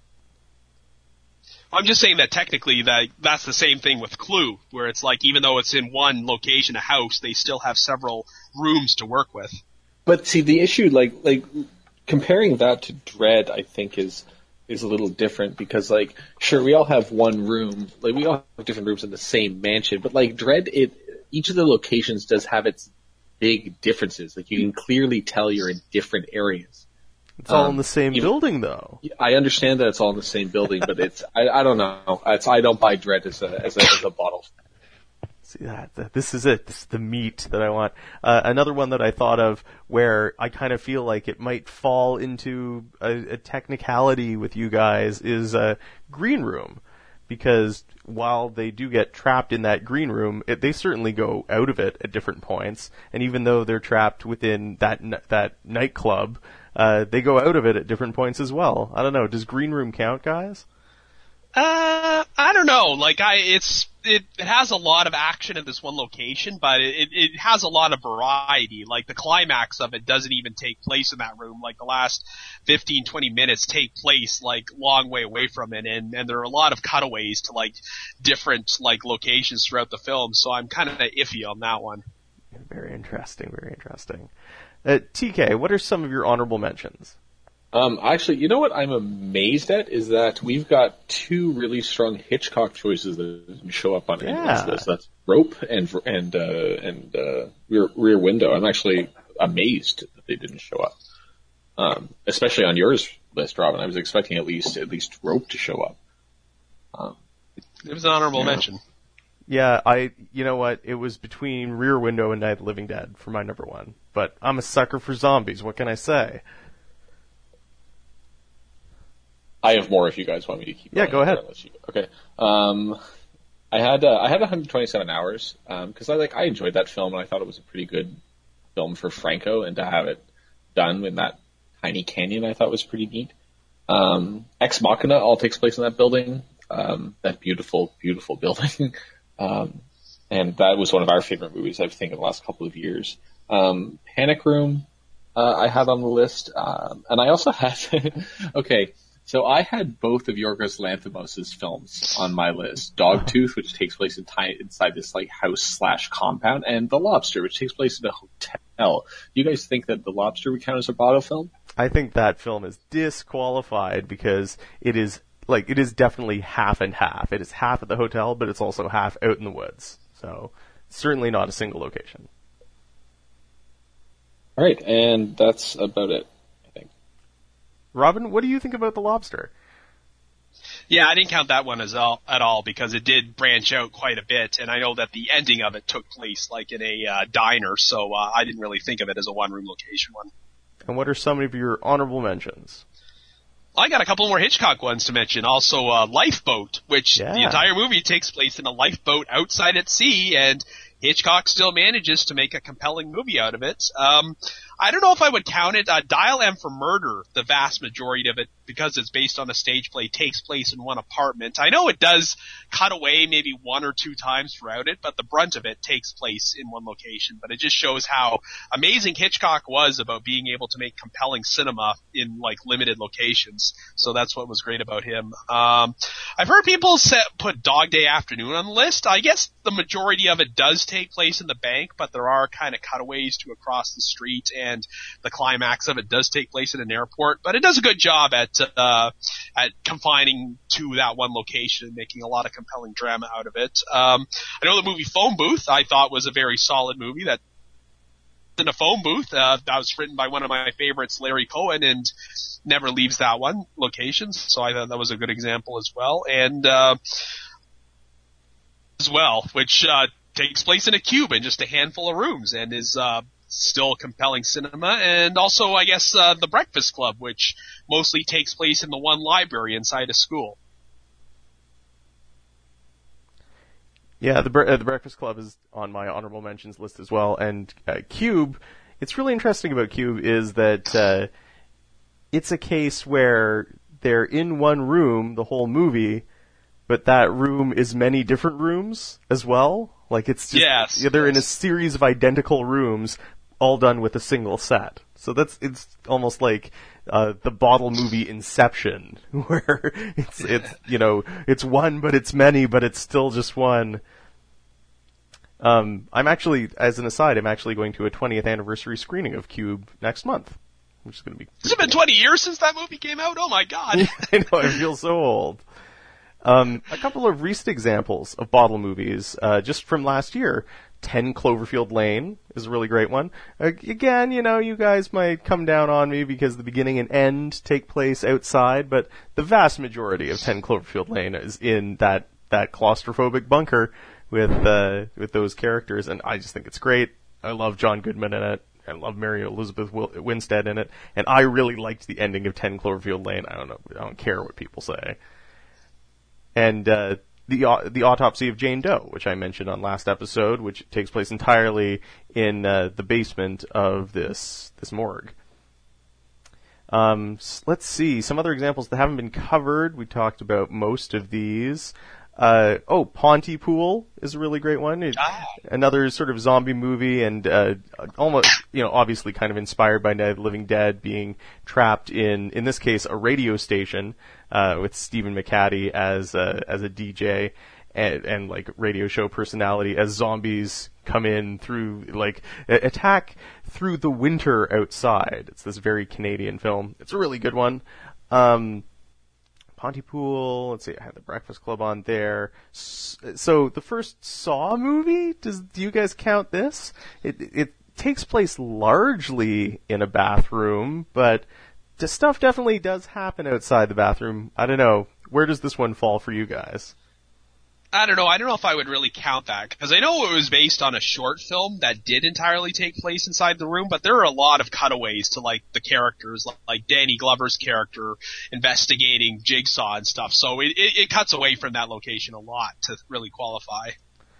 I'm just saying that technically that that's the same thing with Clue, where it's like even though it's in one location, a house, they still have several rooms to work with. But see, the issue, like like comparing that to Dread, I think is is a little different because, like, sure, we all have one room, like we all have different rooms in the same mansion, but like Dread, it each of the locations does have its big differences. Like you can clearly tell you're in different areas. It's all um, in the same you, building, though. I understand that it's all in the same building, but it's I, I don't know. It's, I don't buy Dread as a as a, as a bottle. See that, that this is it. This is the meat that I want. Uh, another one that I thought of where I kind of feel like it might fall into a, a technicality with you guys is uh, Green Room, because while they do get trapped in that green room, it, they certainly go out of it at different points. And even though they're trapped within that that nightclub, uh, they go out of it at different points as well. I don't know. Does Green Room count, guys? Uh, I don't know. Like, I, it's, it, it has a lot of action in this one location, but it, it has a lot of variety. Like, the climax of it doesn't even take place in that room. Like, the last fifteen, twenty minutes take place, like, long way away from it, and, and there are a lot of cutaways to, like, different, like, locations throughout the film, so I'm kind of iffy on that one. Very interesting, very interesting. Uh, T K, what are some of your honorable mentions? Um, actually, you know what I'm amazed at is that we've got two really strong Hitchcock choices that didn't show up on Yeah. anyone's list. That's Rope and and uh, and uh, Rear, Rear Window. I'm actually amazed that they didn't show up, um, especially on yours list, Robin. I was expecting at least at least Rope to show up. Um, It was an honorable Yeah. mention. Yeah, I, you know what, it was between Rear Window and Night of the Living Dead for my number one. But I'm a sucker for zombies, what can I say? I have more if you guys want me to keep. Yeah, going. go ahead. Unless you- Okay. Um, I had uh, I had one hundred twenty-seven hours because I like I enjoyed that film and I thought it was a pretty good film for Franco, and to have it done in that tiny canyon I thought was pretty neat. Um, Ex Machina all takes place in that building, um, that beautiful, beautiful building, um, and that was one of our favorite movies I think in the last couple of years. Um, Panic Room uh, I had on the list, um, and I also had okay. So I had both of Yorgos Lanthimos' films on my list. Dogtooth, which takes place in ti- inside this like house slash compound, and The Lobster, which takes place in a hotel. Do you guys think that The Lobster would count as a bottle film? I think that film is disqualified because it is, like, it is definitely half and half. It is half at the hotel, but it's also half out in the woods. So, certainly not a single location. Alright, and that's about it. Robin, what do you think about The Lobster? Yeah, I didn't count that one as all, at all because it did branch out quite a bit, and I know that the ending of it took place like in a uh, diner, so uh, I didn't really think of it as a one-room location one. And what are some of your honorable mentions? I got a couple more Hitchcock ones to mention. Also, uh, Lifeboat, which Yeah. the entire movie takes place in a lifeboat outside at sea, and Hitchcock still manages to make a compelling movie out of it. Um, I don't know if I would count it. Uh, Dial M for Murder, the vast majority of it, because it's based on a stage play, takes place in one apartment. I know it does cut away maybe one or two times throughout it, but the brunt of it takes place in one location. But it just shows how amazing Hitchcock was about being able to make compelling cinema in like limited locations. So that's what was great about him. Um, I've heard people set, put Dog Day Afternoon on the list. I guess the majority of it does take place in the bank, but there are kind of cutaways to across the street, and the climax of it does take place in an airport. But it does a good job at uh, at confining to that one location and making a lot of compelling drama out of it. Um, I know the movie Phone Booth I thought was a very solid movie. That in a phone booth uh, that was written by one of my favorites, Larry Cohen, and never leaves that one location. So I thought that was a good example as well. And uh, as well, which uh, takes place in a cube in just a handful of rooms and is uh, still compelling cinema. And also, I guess, uh, The Breakfast Club, which mostly takes place in the one library inside a school. Yeah, the, uh, the Breakfast Club is on my honorable mentions list as well. And uh, Cube, it's really interesting about Cube is that uh, it's a case where they're in one room the whole movie, but that room is many different rooms as well. Like it's just, Yes, yeah, they're in a yes. series of identical rooms, all done with a single set. So that's it's almost like uh, the bottle movie Inception, where it's it's you know it's one but it's many, but it's still just one. Um, I'm actually, as an aside, I'm actually going to a twentieth anniversary screening of Cube next month. which is going to be... Has it been twenty years since that movie came out? Oh my god. I know, I feel so old. Um, a couple of recent examples of bottle movies, uh, just from last year. ten Cloverfield Lane is a really great one. Uh, again, you know, you guys might come down on me because the beginning and end take place outside, but the vast majority of ten Cloverfield Lane is in that, that claustrophobic bunker with, uh, with those characters, and I just think it's great. I love John Goodman in it. I love Mary Elizabeth Winstead in it, and I really liked the ending of ten Cloverfield Lane. I don't know, I don't care what people say. And, uh, the, uh, the Autopsy of Jane Doe, which I mentioned on last episode, which takes place entirely in, uh, the basement of this, this morgue. Um, let's see, some other examples that haven't been covered. We talked about most of these. Uh, oh, Pontypool is a really great one. It, ah. Another sort of zombie movie, and uh, almost, you know, obviously kind of inspired by Night of the Living Dead, being trapped in, in this case, a radio station uh, with Stephen McHattie as a, as a D J and, and like radio show personality as zombies come in through, like, attack through the winter outside. It's this very Canadian film. It's a really good one. Um, Pontypool, let's see, I had The Breakfast Club on there. So the first Saw movie, does do you guys count this? It it takes place largely in a bathroom, but the stuff definitely does happen outside the bathroom. I don't know. Where does this one fall for you guys? I don't know. I don't know if I would really count that, because I know it was based on a short film that did entirely take place inside the room, but there are a lot of cutaways to, like, the characters, like Danny Glover's character investigating Jigsaw and stuff, so it, it, it cuts away from that location a lot to really qualify.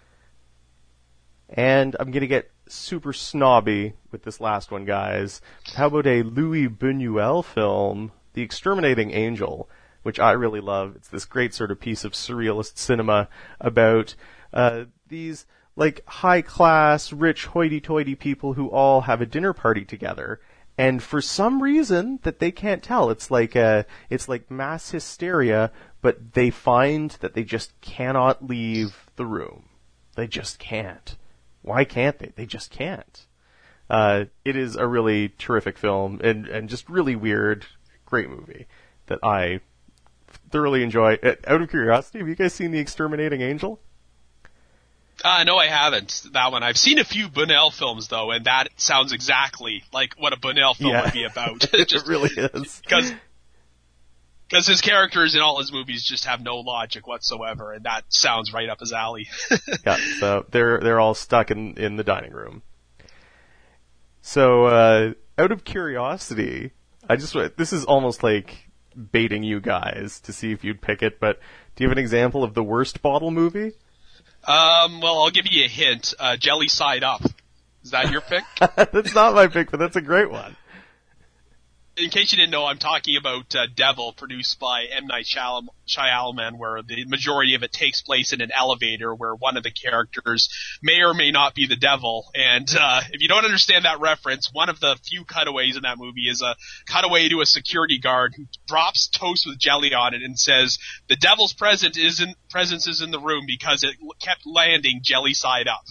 And I'm gonna get super snobby with this last one, guys. How about a Louis Buñuel film, The Exterminating Angel, which I really love. It's this great sort of piece of surrealist cinema about uh these, like, high-class, rich, hoity-toity people who all have a dinner party together. And for some reason that they can't tell, it's like a, it's like mass hysteria, but they find that they just cannot leave the room. They just can't. Why can't they? They just can't. Uh, it is a really terrific film and, and just really weird, great movie that I thoroughly enjoy. Out of curiosity, have you guys seen The Exterminating Angel? Uh, no, I haven't. That one. I've seen a few Buñuel films, though, and that sounds exactly like what a Buñuel film yeah. would be about. Just, it really is. Because because his characters in all his movies just have no logic whatsoever, and that sounds right up his alley. Yeah, so they're they're all stuck in, in the dining room. So, uh, out of curiosity, I just this is almost like baiting you guys to see if you'd pick it, but do you have an example of the worst bottle movie? Um, well, I'll give you a hint. Uh, Jelly Side Up. Is that your pick? That's not my pick, but that's a great one. In case you didn't know, I'm talking about uh, Devil, produced by M. Night Shyam- Shyamalan, where the majority of it takes place in an elevator where one of the characters may or may not be the devil. And uh, if you don't understand that reference, one of the few cutaways in that movie is a cutaway to a security guard who drops toast with jelly on it and says, "The devil's present isn't, presence is in the room because it kept landing jelly side up."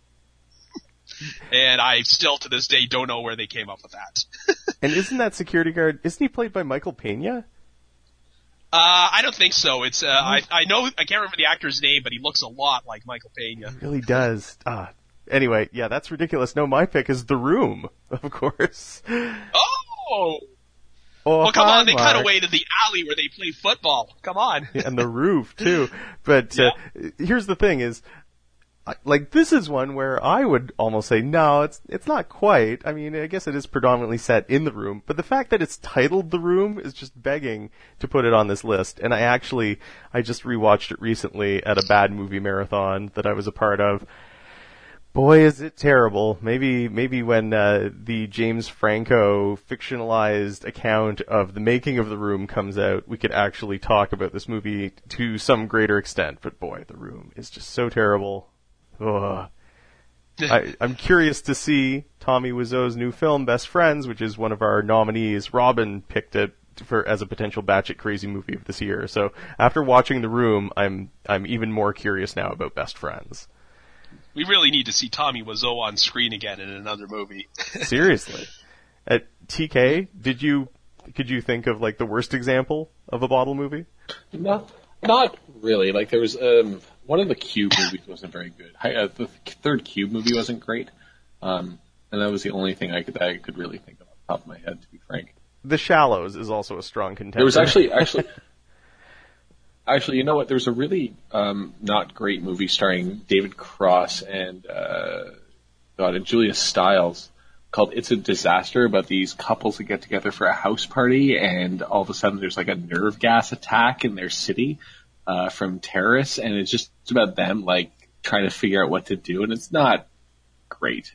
And I still, to this day, don't know where they came up with that. And isn't that security guard, isn't he played by Michael Pena? Uh, I don't think so. It's, uh, I, I know, I can't remember the actor's name, but he looks a lot like Michael Pena. He really does. Ah. Anyway, yeah, that's ridiculous. No, my pick is The Room, of course. Oh! Oh, well, come hi, on, they Mark. cut away to the alley where they play football. Come on. Yeah, and the roof, too. But, yeah. uh, here's the thing is, like, this is one where I would almost say, no, it's it's not quite. I mean, I guess it is predominantly set in the room, but the fact that it's titled The Room is just begging to put it on this list. And I actually, I just rewatched it recently at a bad movie marathon that I was a part of. Boy, is it terrible. Maybe, maybe when uh, the James Franco fictionalized account of the making of The Room comes out, we could actually talk about this movie to some greater extent. But boy, The Room is just so terrible. Ugh. I, I'm curious to see Tommy Wiseau's new film, Best Friends, which is one of our nominees. Robin picked it for as a potential batshit crazy movie of this year. So after watching The Room, I'm I'm even more curious now about Best Friends. We really need to see Tommy Wiseau on screen again in another movie. Seriously. At T K, did you could you think of like the worst example of a bottle movie? No, not really. Like there was um, one of the Cube movies wasn't very good. I, uh, the third Cube movie wasn't great, um, and that was the only thing I could I could really think of off the top of my head, to be frank. The Shallows is also a strong contender. There was actually actually. Actually, you know what? There's a really um, not great movie starring David Cross and uh, God and Julia Stiles called "It's a Disaster" about these couples that get together for a house party, and all of a sudden there's like a nerve gas attack in their city uh, from terrorists, and it's just it's about them like trying to figure out what to do, and it's not great.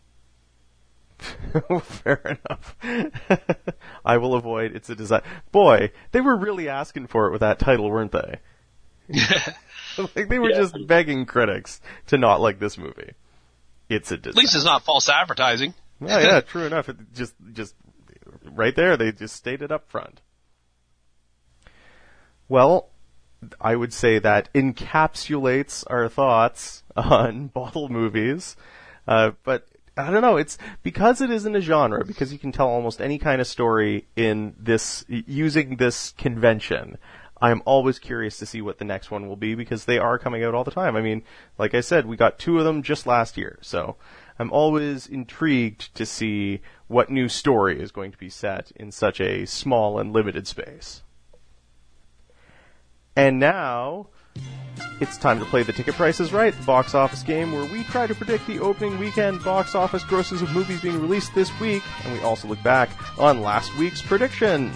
Fair enough. I will avoid "It's a Disaster." Boy, they were really asking for it with that title, weren't they? Like they were yeah. just begging critics to not like this movie. It's a disaster. At least it's not false advertising. Well, yeah, true enough. It just, just right there, they just stated up front. Well, I would say that encapsulates our thoughts on bottle movies. Uh, but I don't know. It's because it isn't a genre, because you can tell almost any kind of story in this using this convention. I'm always curious to see what the next one will be, because they are coming out all the time. I mean, like I said, we got two of them just last year, so I'm always intrigued to see what new story is going to be set in such a small and limited space. And now, it's time to play The Ticket Price is Right, the box office game where we try to predict the opening weekend box office grosses of movies being released this week, and we also look back on last week's predictions.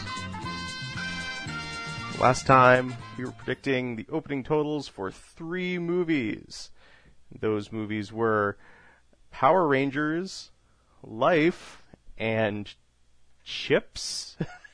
Last time, we were predicting the opening totals for three movies. Those movies were Power Rangers, Life, and Chips.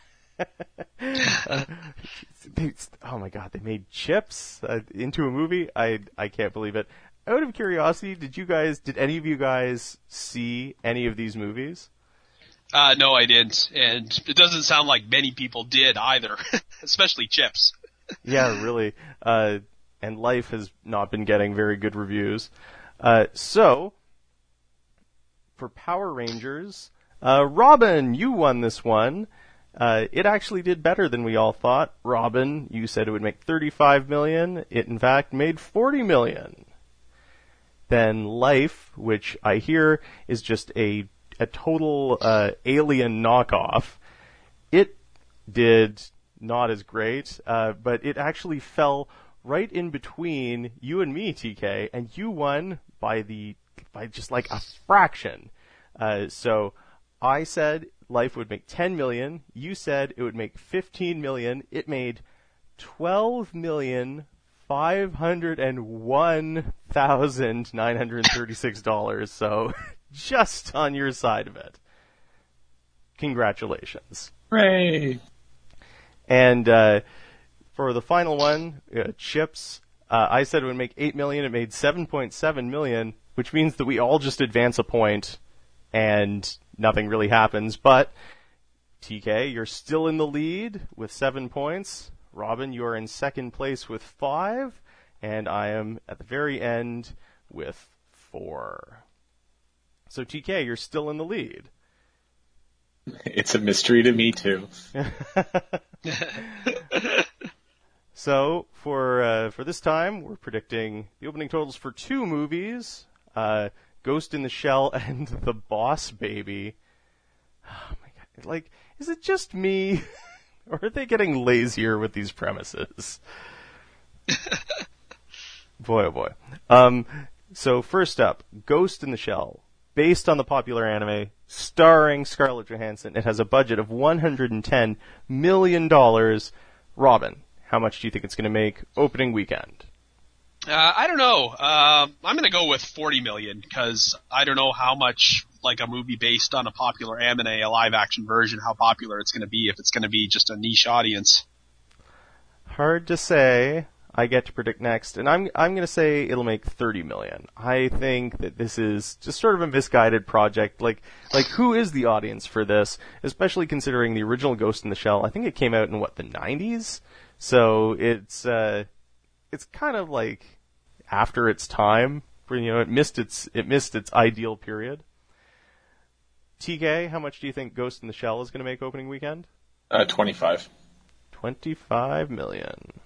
uh, they, oh my god, they made Chips uh, into a movie? I I can't believe it. Out of curiosity, did you guys, did any of you guys see any of these movies? Uh, no, I didn't, and it doesn't sound like many people did either, especially Chips. Yeah, really. Uh, and Life has not been getting very good reviews. Uh, so, for Power Rangers, uh, Robin, you won this one. Uh, it actually did better than we all thought. Robin, you said it would make thirty-five million dollars. It, in fact, made forty million dollars. Then Life, which I hear is just a a total uh, alien knockoff. It did not as great, uh, but it actually fell right in between you and me, T K, and you won by the by just like a fraction. Uh, so I said Life would make ten million dollars. You said it would make fifteen million dollars. It made twelve million five hundred one thousand nine hundred thirty-six dollars. So just on your side of it. Congratulations. Hooray! And uh, for the final one, uh, Chips, uh, I said it would make eight million dollars. It made seven point seven million dollars, which means that we all just advance a point and nothing really happens. But, T K, you're still in the lead with seven points. Robin, you're in second place with five. And I am at the very end with four. So, T K, you're still in the lead. It's a mystery to me, too. So, for uh, for this time, we're predicting the opening totals for two movies, uh, Ghost in the Shell and The Boss Baby. Oh my god, like, is it just me? Or are they getting lazier with these premises? Boy, oh boy. Um, so, first up, Ghost in the Shell. Based on the popular anime, starring Scarlett Johansson, it has a budget of one hundred ten million dollars. Robin, how much do you think it's going to make opening weekend? Uh, I don't know. Uh, I'm going to go with forty million because I don't know how much, like a movie based on a popular anime, a live-action version, how popular it's going to be if it's going to be just a niche audience. Hard to say. I get to predict next, and I'm I'm going to say it'll make thirty million. I think that this is just sort of a misguided project. Like like who is the audience for this? Especially considering the original Ghost in the Shell. I think it came out in what, the nineties. So it's uh it's kind of like after its time. You know, it missed its it missed its ideal period. T K, how much do you think Ghost in the Shell is going to make opening weekend? Uh, twenty-five. twenty-five million.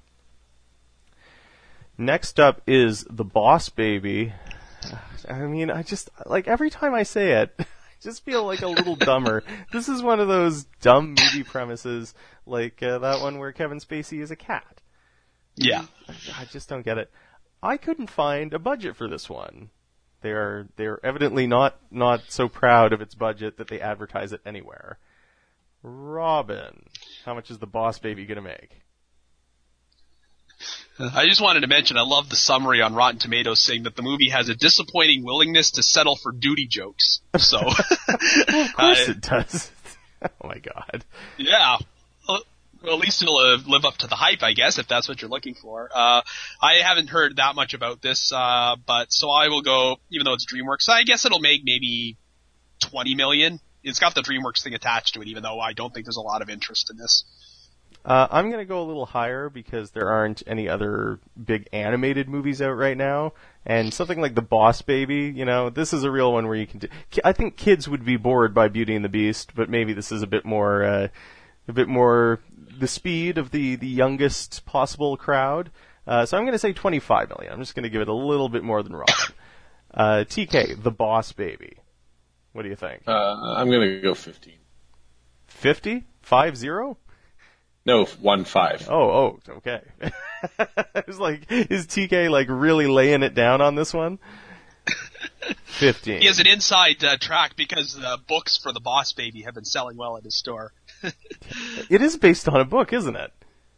Next up is The Boss Baby. I mean, I just, like, every time I say it, I just feel like a little dumber. This is one of those dumb movie premises, like uh, that one where Kevin Spacey is a cat. Yeah. I just don't get it. I couldn't find a budget for this one. They're they're evidently not, not so proud of its budget that they advertise it anywhere. Robin, how much is The Boss Baby going to make? I just wanted to mention, I love the summary on Rotten Tomatoes saying that the movie has a disappointing willingness to settle for duty jokes. So, Well, of course uh, it does. Oh my god. yeah. Well, at least it'll uh, live up to the hype, I guess, if that's what you're looking for. Uh, I haven't heard that much about this, uh, but so I will go, even though it's DreamWorks, I guess it'll make maybe twenty million. It's got the DreamWorks thing attached to it, even though I don't think there's a lot of interest in this. Uh, I'm going to go a little higher because there aren't any other big animated movies out right now. And something like The Boss Baby, you know, this is a real one where you can do... I think kids would be bored by Beauty and the Beast, but maybe this is a bit more, uh, a bit more the speed of the, the youngest possible crowd. Uh, so I'm going to say twenty-five million. I'm just going to give it a little bit more than Robin. Uh, T K, The Boss Baby. What do you think? Uh, I'm going to go fifteen. fifty? Five zero? No, one five. Oh, oh, okay. I was like, is T K like really laying it down on this one? fifteen. He has an inside uh, track because the books for The Boss Baby have been selling well at his store. It is based on a book, isn't it?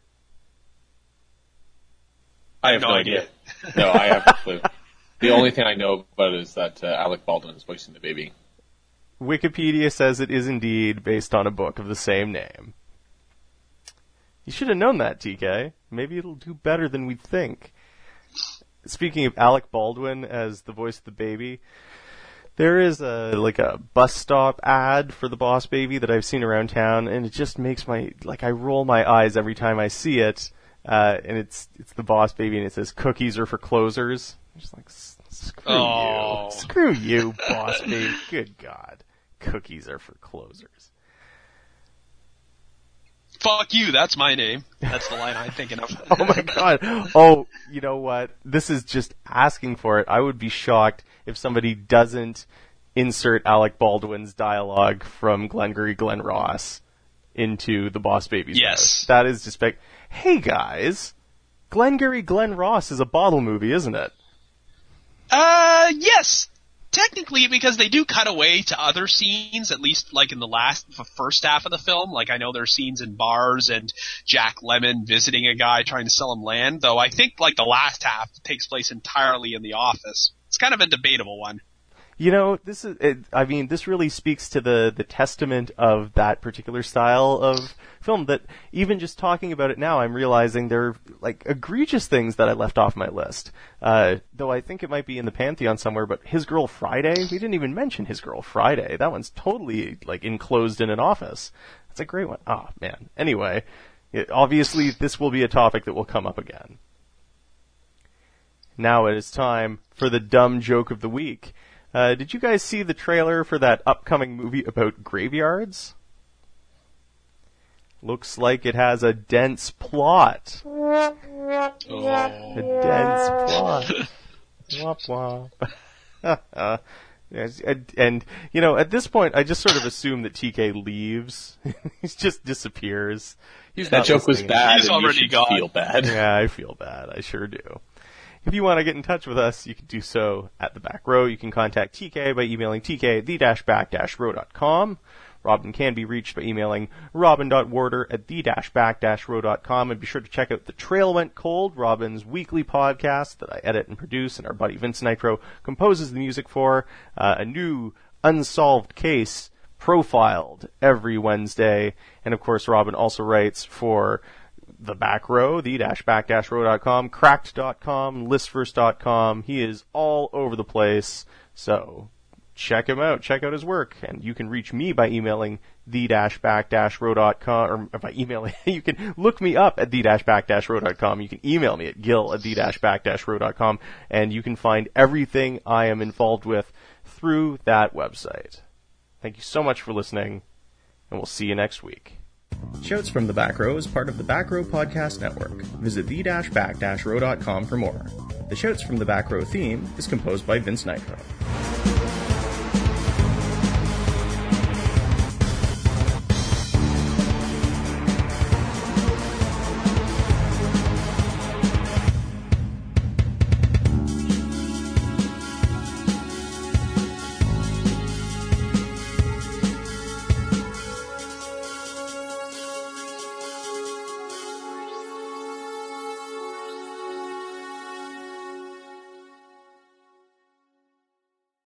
I have no no, idea. idea. No, I have no clue. The only thing I know about it is that uh, Alec Baldwin is voicing the baby. Wikipedia says it is indeed based on a book of the same name. You should have known that, T K. Maybe it'll do better than we think. Speaking of Alec Baldwin as the voice of the baby, there is a like a bus stop ad for The Boss Baby that I've seen around town, and it just makes my like I roll my eyes every time I see it. Uh, and it's it's The Boss Baby, and it says cookies are for closers. I'm just like, screw Oh. you, screw you, Boss Baby. Good God, cookies are for closers. Fuck you, that's my name. That's the line I'm thinking of. Oh my god. Oh, you know what? This is just asking for it. I would be shocked if somebody doesn't insert Alec Baldwin's dialogue from Glengarry Glen Ross into The Boss Baby's Yes. mouth. That is just like, hey guys, Glengarry Glen Ross is a bottle movie, isn't it? Uh, yes. Technically, because they do cut away to other scenes, at least like in the last, the first half of the film. Like I know there are scenes in bars and Jack Lemmon visiting a guy trying to sell him land, though I think like the last half takes place entirely in the office. It's kind of a debatable one. You know, this is, it, I mean, this really speaks to the, the testament of that particular style of film that even just talking about it now, I'm realizing there are, like, egregious things that I left off my list. Uh, though I think it might be in the Pantheon somewhere, but His Girl Friday, we didn't even mention His Girl Friday. That one's totally, like, enclosed in an office. That's a great one. Oh, man. Anyway, it, obviously this will be a topic that will come up again. Now it is time for the dumb joke of the week. Uh, did you guys see the trailer for that upcoming movie about graveyards? Looks like it has a dense plot. Oh. A dense plot. Womp womp. Yes, and, and, you know, at this point, I just sort of assume that T K leaves. He just disappears. He's That not joke was listening. bad, He's and already you should gone. feel bad. Yeah, I feel bad. I sure do. If you want to get in touch with us, you can do so at the back row. You can contact T K by emailing T K at the dash back dash row dot com. Robin can be reached by emailing robin dot warder at the dash back dash row dot com. And be sure to check out The Trail Went Cold, Robin's weekly podcast that I edit and produce, and our buddy Vince Nitro composes the music for. Uh, a new unsolved case profiled every Wednesday. And of course, Robin also writes for The Back Row, the dash back dash row dot com, cracked dot com, listverse dot com. He is all over the place. So check him out. Check out his work. And you can reach me by emailing the dash back dash row dot com, or by emailing, you can look me up at the dash back dash row dot com. You can email me at gil at the dash back dash row dot com, and you can find everything I am involved with through that website. Thank you so much for listening, and we'll see you next week. Shouts from the Back Row is part of the Back Row Podcast Network. Visit the back row dot com for more. The Shouts from the Back Row theme is composed by Vince Nitro.